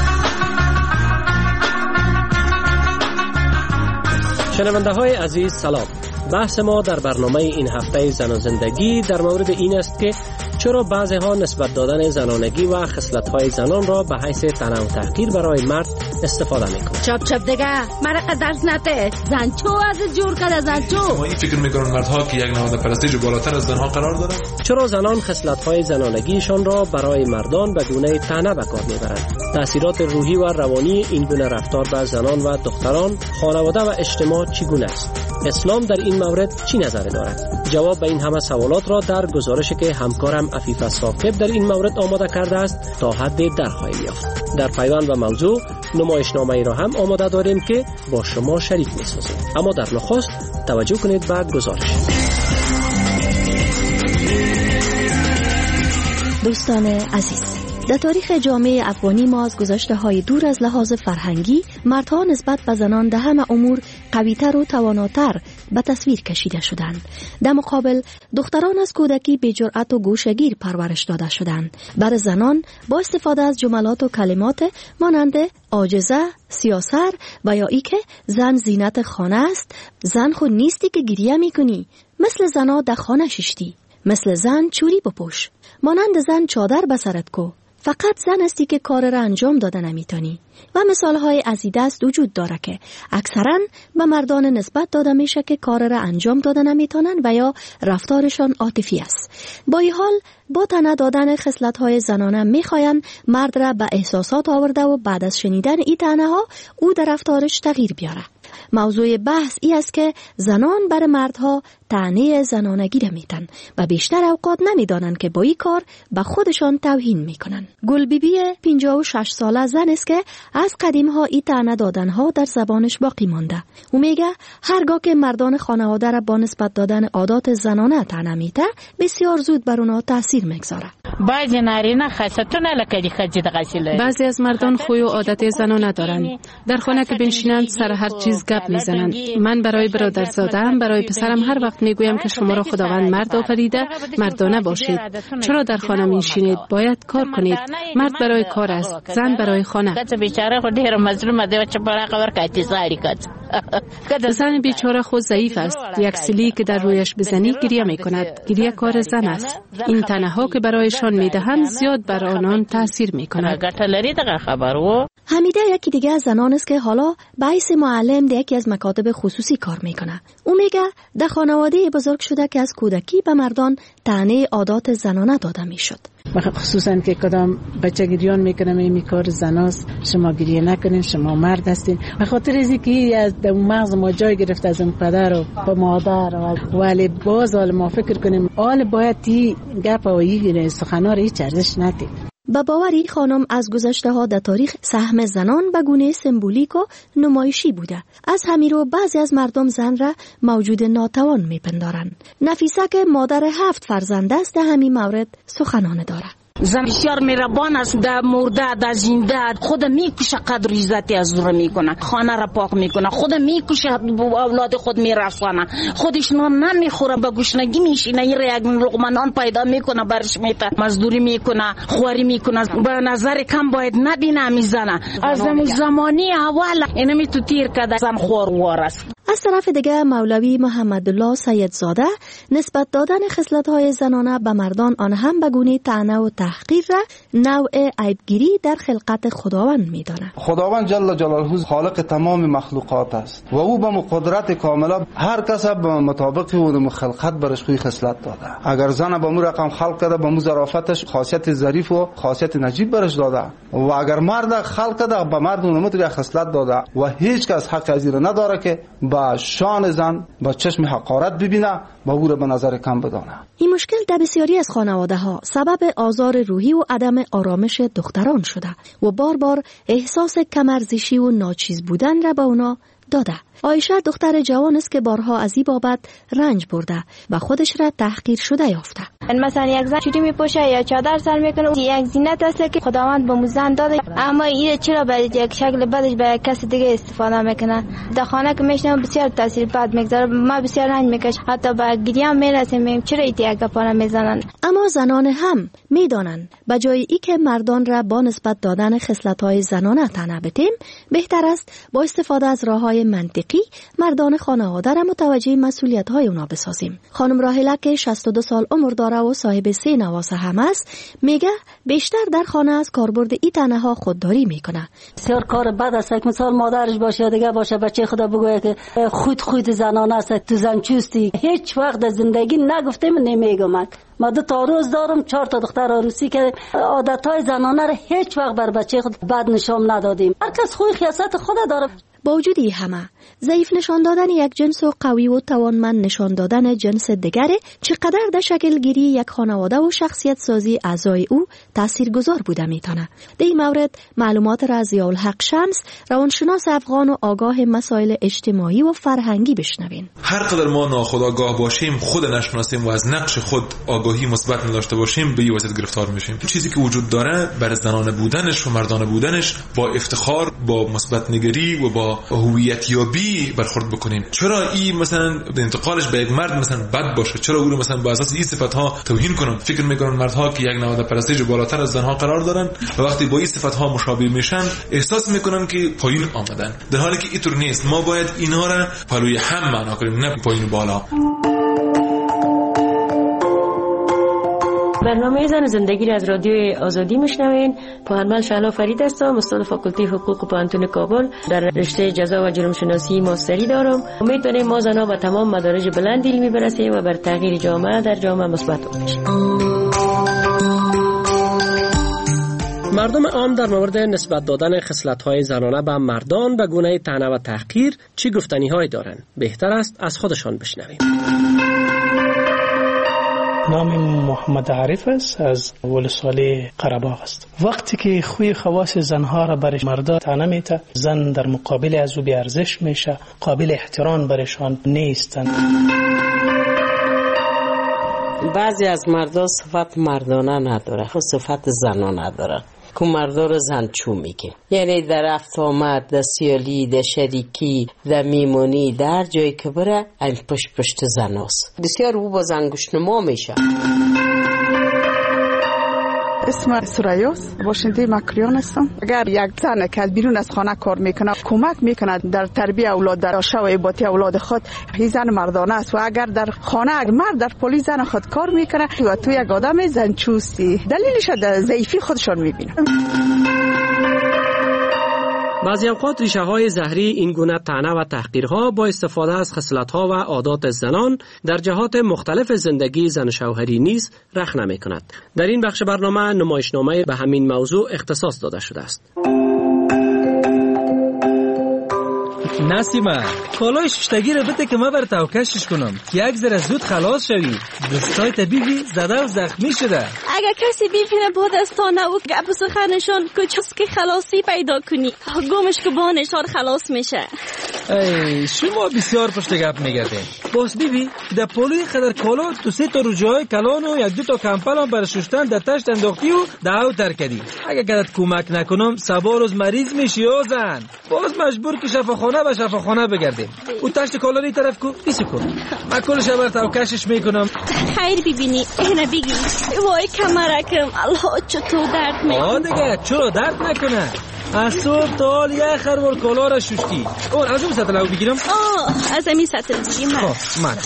شنونده های عزیز سلام. بحث ما در برنامه این هفته زن و زندگی در مورد این است که چرا بعضی ها نسبت دادن زنانگی و خصلت های زنان را به حیث طعنه و تحقیر برای مرد استفاده میکنند. چاپ چاپ دیگه مرا درس نده. زن چو از جور کرده زن چو. ما این فکر میکنن مردها که یک نهاد پرستیژ بالاتر از زنها قرار دارند. چرا زنان خصلت های زنانگیشان را برای مردان به گونه طعنه به کار میبرند؟ تأثیرات روحی و روانی این گونه رفتار به زنان و دختران، خانواده و اجتماع چگونه است؟ اسلام در این مورد چی نظر دارد؟ جواب به این همه سوالات را در گزارشی که همکارم عفیفه ثاقب در این مورد آماده کرده است تا حد در خواهیم یافت. در پیوند و موضوع نمایشنامه ای را هم آماده داریم که با شما شریک می‌سازیم. اما در نخست توجه کنید به گزارش. دوستان عزیز، در تاریخ جامعه افغانی ما از گذشته های دور از لحاظ فرهنگی مردها نسبت به زنان در همه امور قویتر و تواناتر به تصویر کشیده شدند. در مقابل دختران از کودکی به جرأت و گوشگیر پرورش داده شدند. برای زنان با استفاده از جملات و کلمات مانند عاجزه، سیاسر و یا ای که زن زینت خانه است، زن خود نیستی که گریه میکنی، مثل زنا در خانه ششتی، مثل زن چوری بپوش، مانند زن چادر به سرت کو، فقط زن استی که کار را انجام داده نمیتونی و مثال های از این دست وجود داره که اکثرا به مردان نسبت داده میشه که کار را انجام داده نمیتونن و یا رفتارشان عاطفی است. با این حال با طعنه دادن خصلت های زنانه میخواین مرد را به احساسات آورده و بعد از شنیدن این طعنه ها او در رفتارش تغییر بیاره. موضوع بحث ای است که زنان بر مردها طعنه زنانگی را میتن و بیشتر اوقات نمیدانند که با این کار به خودشان توهین میکنن. گل بی بی پنجاه و شش ساله زن است که از قدیم ها این طعنه دادن ها در زبانش باقی مانده. او میگه هرگاه که مردان خانواده را با نسبت دادن عادات زنانه طعنه میته، بسیار زود بر اونها تاثیر میگذاره. بعضی نارینه خاصتون لکدی خجید غسیله. بعضی از مردان خوی و عادت زنانه دارند. در خانه که بنشینند سر هر چیز گپ میزنند. من برای برادرزاده‌ام، برای پسرم هر وقت میگویم که شما را خداوند مرد آفریده، مردانه باشید. چرا در خانه میشینید؟ باید کار کنید. مرد برای کار است، زن برای خانه. بیچاره خود هر مظلوم ده چه برای قبر کاتی زاری کات. زن بیچاره خود ضعیف است. یک سیلی که در رویش بزنی گریه می کند. گریه کار زن است. این تنه ها که برایشان می دهند زیاد بر آنان تاثیر می کند. حمیده یکی دیگه از زنان است که حالا باعث معلم در یکی از مکاتب خصوصی کار میکنه. او میگه در خانواده بزرگ شده که از کودکی به مردان طعنه عادات زنانه داده میشد. خصوصا که کدام بچه گریان میکنه می کار زناست، شما گریه نکنین، شما مرد هستین. به خاطر از اینکه از مغز ما جای گرفت از اون پدر و مادر، ولی باز حال ما فکر کنیم حال باید تی گپ و این سخنان هیچ ارزش ندید. با باوری خانم از گذشته ها در تاریخ سهم زنان به گونه سمبولیک و نمایشی بوده. از همیرو بعضی از مردم زن را موجود ناتوان میپندارند. نفیسه که مادر هفت فرزند است در همین مورد سخنان داره. زن بسیار مهربان است، در مرده در زنده خود میکشه، قدر عزتی از او میکنه، خانه را پاک میکنه، خود میکشه، اولاد خود میرسونه، خودش نان نمیخوره، با گشنگی میشینه، این یک لقمه نان پیدا میکنه برش میته، مزدوری میکنه، خواری میکنه. به نظر کم باید نبینه میزنه. از زمانی اول اینمی تو تیر کده زن خوار است. از طرف دیگه مولوی محمدالله سیدزاده نسبت دادن خصلت‌های زنانه به مردان آن هم به گونه طعنه و تحقیر را نوع عیبگیری در خلقت خداوند می‌داند. خداوند جل جلاله خالق تمام مخلوقات است و او به قدرت کامله هر کس به مطابق اون خلقت برش خوی خصلت داده. اگر زن به مو رقم خلق کرده به مو ظرافتش خاصیت ظریف و خاصیت نجیب برش داده و اگر مرد خلق کرده به مرد اون متری خصلت داده و هیچ کس حق از این نداره که با شان زن با چشم حقارت ببینه و او را به نظر کم بدانه. این مشکل در بسیاری از خانواده ها سبب آزار روحی و عدم آرامش دختران شده و بار بار احساس کمارزشی و ناچیز بودن را به اونا داده. عایشه دختر جوان است که بارها از این بابت رنج برده و خودش را تحقیر شده یافته. مثلا یک زن چوری میپوشه یا چادر سر میکنه، یک زینت است که خداوند به زن داده، اما این چرا به یک شکل بدش به کسی دیگه استفاده میکنه. در خانه که میشنم بسیار تاثیر بد میگذاره، ما بسیار رنج میکش، حتی به گریه میرسیم چرا این یک گپا میزنن. اما زنان هم میدانند به جای ای که مردان را با نسبت دادن خصلت‌های زنانه طعنه بدیم، بهتر است با استفاده از راههای منطقی مردان خانواده را متوجه مسئولیت‌های اونا بسازیم. خانم راهله که شصت و دو سال عمر داره و صاحب سه نواسه هم است، میگه بیشتر در خانه از کاربرد این طعنه ها خودداری میکنه. بسیار کار بد است که مثال مادرش باشه دیگه باشه بچه خدا بگویه که خود خود زنانه است، تو زنچوستی. هیچ وقت در زندگی نگفتم نمیگم. ما دو تا روز دارم، چهار تا دختر عروسی که عادتهای زنانه را هیچ وقت بر بچه خود بد نشان ندادیم. هر کس خوی خیاست خود داره. با وجود این همه ضعیف نشان دادن یک جنس و قوی و توانمند نشان دادن جنس دیگره چقدر در شکل گیری یک خانواده و شخصیت سازی اعضای او تاثیرگذار بوده میتونه. در این مورد معلومات را از ضیاءالحق شمس، روانشناس افغان و آگاه مسائل اجتماعی و فرهنگی بشنوین. هر قدر ما ناخودآگاه باشیم، خود نشناسیم و از نقش خود آگاهی مثبت نداشته باشیم، به این وضعیت گرفتار میشیم. چیزی که وجود داره بر زنانه بودنش و مردانه بودنش با افتخار، با مثبت نگری و با هویت یابی برخورد بکنیم. چرا این مثلا انتقالش به یک مرد مثلا بد باشه؟ چرا او رو مثلا با اساس این صفات‌ها توهین کنن؟ فکر می‌کنن مردها که یک نهاد پرستش بالاتر از زنها قرار دارن و وقتی با این صفات‌ها مشابه میشن احساس می‌کنن که پایین آمدن، در حالی که اینطور نیست. ما باید اینها را پلوی هم معنا کنیم، نه پایین بالا. برنامه زن زندگی را از رادیو آزادی میشنوین. پوهنمند شعلا فرید هستم، استاد فاکولته حقوق پوهنتون کابل، در رشته جزا و جرم شناسی ماستری دارم. امید داریم ما زنها به تمام مدارج بلند علمی برسیم و بر تغییر جامعه در جامعه مثبت باشیم. مردم عام در مورد نسبت دادن خصلت‌های زنانه به مردان به گونه طعنه و تحقیر چی گفتنی‌هایی دارند؟ بهتر است از خودشان بشنویم. نام محمد عارف است، از ولسوالی قره‌باغ است. وقتی که خوی خواص زنها را برش مردا طعنه میته، زن در مقابل از او بی ارزش میشه، قابل احترام برشان نیستند. بعضی از مردا صفت مردانه نداره، خود صفت زنانه نداره که مردا رو زنچو میگه. یعنی در رفت آمد، در سیالی، در شریکی، در میمونی، در جایی که بره این پشت پشت زناست. بسیار او با زنگوش نما میشه. اسم سوریاس، باشنده مکریان هستم. اگر یک زن که از بیرون از خانه کار میکنه کمک میکنه در تربیت اولاد، در شو ایباتی اولاد خود، این زن مردانه است. و اگر در خانه اگر مرد در پلیس زن خود کار میکنه و تو یک آدم زنچوستی، دلیلش در ضعیفی خودشون میبینه. بعضی اوقات ریشه های زهری این گونه طعنه و تحقیرها با استفاده از خصلت‌ها و عادات زنان در جهات مختلف زندگی زن شوهری نیز رخ نمی کند. در این بخش برنامه نمایشنامه به همین موضوع اختصاص داده شده است. نسیمه کالای ششتگی رو بده که ما بر توکشش کنم که یک ذره زود خلاص شوی. دستای طبیبی زده و زخمی شده. اگر کسی ببینه با دستانه و گپ و سخنشان کجاست که خلاصی پیدا کنی، گمش که با نشان خلاص میشه. ای شما بسیار پشت گپ میگردین. باز بیبی در پولوی خدر کالا تو سه تا روجای کلان و یک دو تا کمپل هم برای ششتن در تشت انداختی و دعو تر کردی. اگر کدت کمک نکنم سبا روز مریض میشی و زن باز مجبور که شفاخانه و شفاخانه بگردیم. او تشت کالا ری طرف کو بیسی کن. من کلش بر توکشش میکنم. خیر ببینی اینه بگی وای کمرکم الله چطور درد میکنه. آه دیگه چرا درد نکنه. از صبح تا حال یه خروار کالا را شوشتی. اون از اون سطل او بگیرم؟ آه از این سطل بگیرم. خب من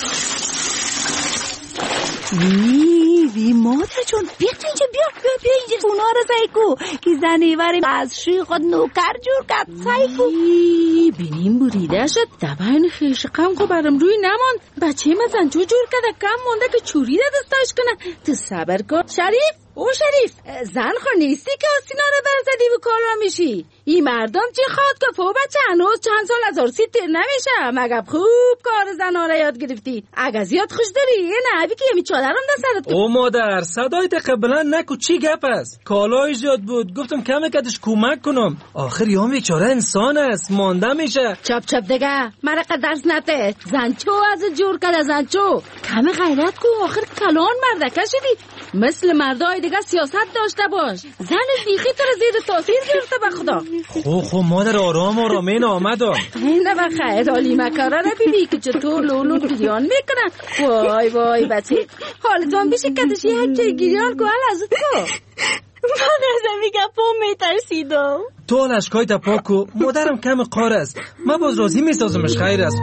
وی وی مادر جون بیا اینجا بیا بیا بیا اینجا اونا رو سایکو که زنی وری از شوی خود نوکر جور کد سایکو. بینیم بریده شد دباین خیش قم کو برم روی نمان. بچه مزن جو جور کده کم مونده که چوری ده دستاش کنه. تو صبر کن شریف. او شریف زن خور نیستی که آستینا رو برزدی و کار را میشی. این مردم چی خواد که فو بچه هنوز چند سال از عرصی تیر نمیشه. مگه خوب کار زن ها را یاد گرفتی. اگه زیاد خوش داری یه نبی که یمی چادرم ده سرت. او مادر صدای تقبلا نکو چی گپ است. کالای زیاد بود گفتم کمه کدش کمک کنم. آخر یام بیچاره انسان است مانده میشه. چپ چپ دیگه مرقه درس نته. زنچو از جور کده زنچو کم غیرت کو. آخر کلان مردکه شدی. مثل مردای دیگه سیاست داشته باش. زن بیخی تو رو زیر تاثیر گرفته به خدا. خو خو مادر آرام آرام این آمدم. نه بخیر حالی مکاره رو بیبی که چطور لولو گریان میکنن. وای وای بچه حالتان بیشه کدش یک چه گریان که حال ازت کو. من از میگه پا میترسیدم. تو حال اشکای تا پاکو مادرم کم قار است. من باز راضی میسازمش خیر است.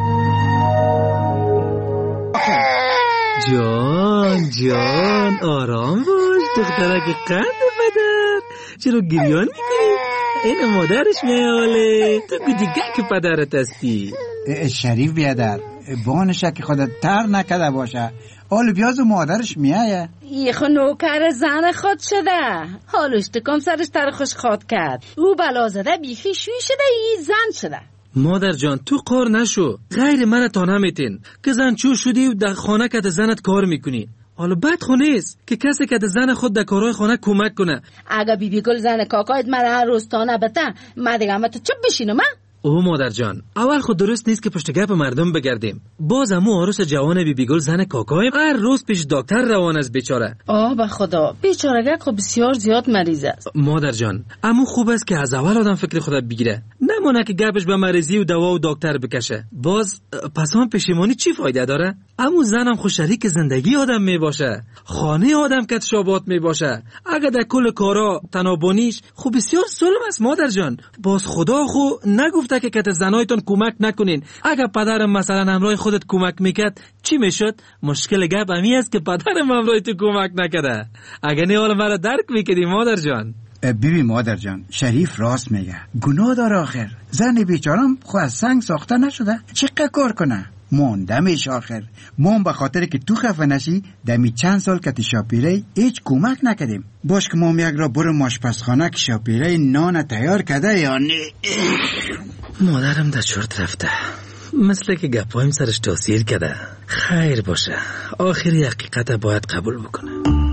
جان جان آرام باش دخترک قند پدر. چرا گریان میکنی؟ این مادرش میاله. تو دیگه که پدرت هستی. شریف بیادر بانشه که خودت تر نکده باشه. آل بیازو مادرش میایه. یه خو نوکر زن خود شده. حالش تکم سرش تر خوش خواد کرد. او بلا زده بیخی شوی شده ای زن شده. مادر جان تو قار نشو. غیر من تا نمیتین که زن چو شدی و در خانه که زنت کار میکنی. حالا بد خونه است که کسی که زن خود در کارهای خانه کمک کنه. اگه بی بی گل زن کاکایت مرا هر روز تا نبته من دیگه همه تو چپ بشینم. او مادر جان اول خود درست نیست که پشت گپ مردم بگردیم. باز امو عروس جوان بی بی گل زن کاکایم هر روز پیش دکتر روان است بیچاره. آه به خدا بیچارگک خب بسیار زیاد مریض است. مادر جان امو خوب است که از اول آدم فکر خودت بگیره نمونه که گپش به مریضی و دوا و دکتر بکشه. باز پس هم پشیمانی چی فایده داره؟ امو زنم خو شریک زندگی آدم می باشه. خانه آدم که شابات می باشه. اگه در کل کارا تنابونیش خو بسیار ظلم است مادر جان. باز خدا خو نگفته که کت زنایتون کمک نکنین. اگه پدرم مثلا همراه خودت کمک میکرد چی میشد؟ مشکل گپ امی است که پدرم همراه تو کمک نکرده. اگه نه حالا مرا درک میکردی مادر جان. بیبی مادر جان شریف راست میگه. گناه داره آخر. زن بیچارم خو از سنگ ساخته نشده. چقدر کار کنه؟ موندمش آخر. ما به خاطر که تو خفه نشی دمی چند سال که شاپیره هیچ کمک نکردیم. باش که ما یک را برو ماشپزخانه که شاپیره نان تیار کرده یا نه. مادرم در چرت رفته. مثل که گپایم سرش تاثیر کرده. خیر باشه آخری حقیقت باید قبول بکنه.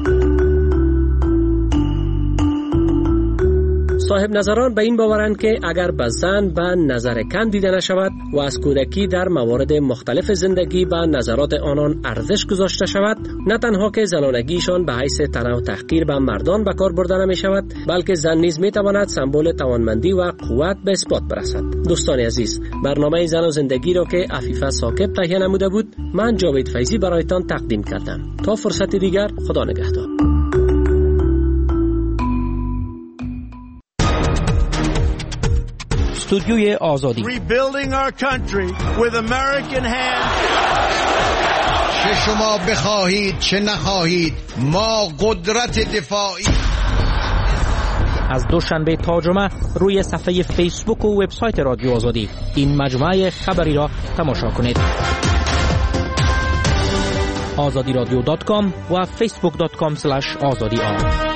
صاحب نظران به این باورند که اگر به زن به نظر کم دیده نشود و از کودکی در موارد مختلف زندگی به نظرات آنان ارزش گذاشته شود نه تنها که زنانگیشان به حیث طعنه و تحقیر به مردان به کار برده نمی شود بلکه زن نیز می تواند سمبل توانمندی و قوت به اثبات برسد. دوستان عزیز برنامه زن و زندگی را که عفیفه ثاقب تهیه نموده بود من جاوید فیضی برایتان تقدیم کردم. تا فرصت دیگر خدا نگهدار. استودیوی آزادی. Rebuilding our country with American hands. چه شما بخواهید چه نخواهید ما قدرت دفاعی. از دوشنبه تا جمعه روی صفحه فیسبوک و وبسایت رادیو آزادی این مجموعه خبری را تماشا کنید. آزادی رادیو دات کام و فیسبوک دات کام اسلش آزادی آر.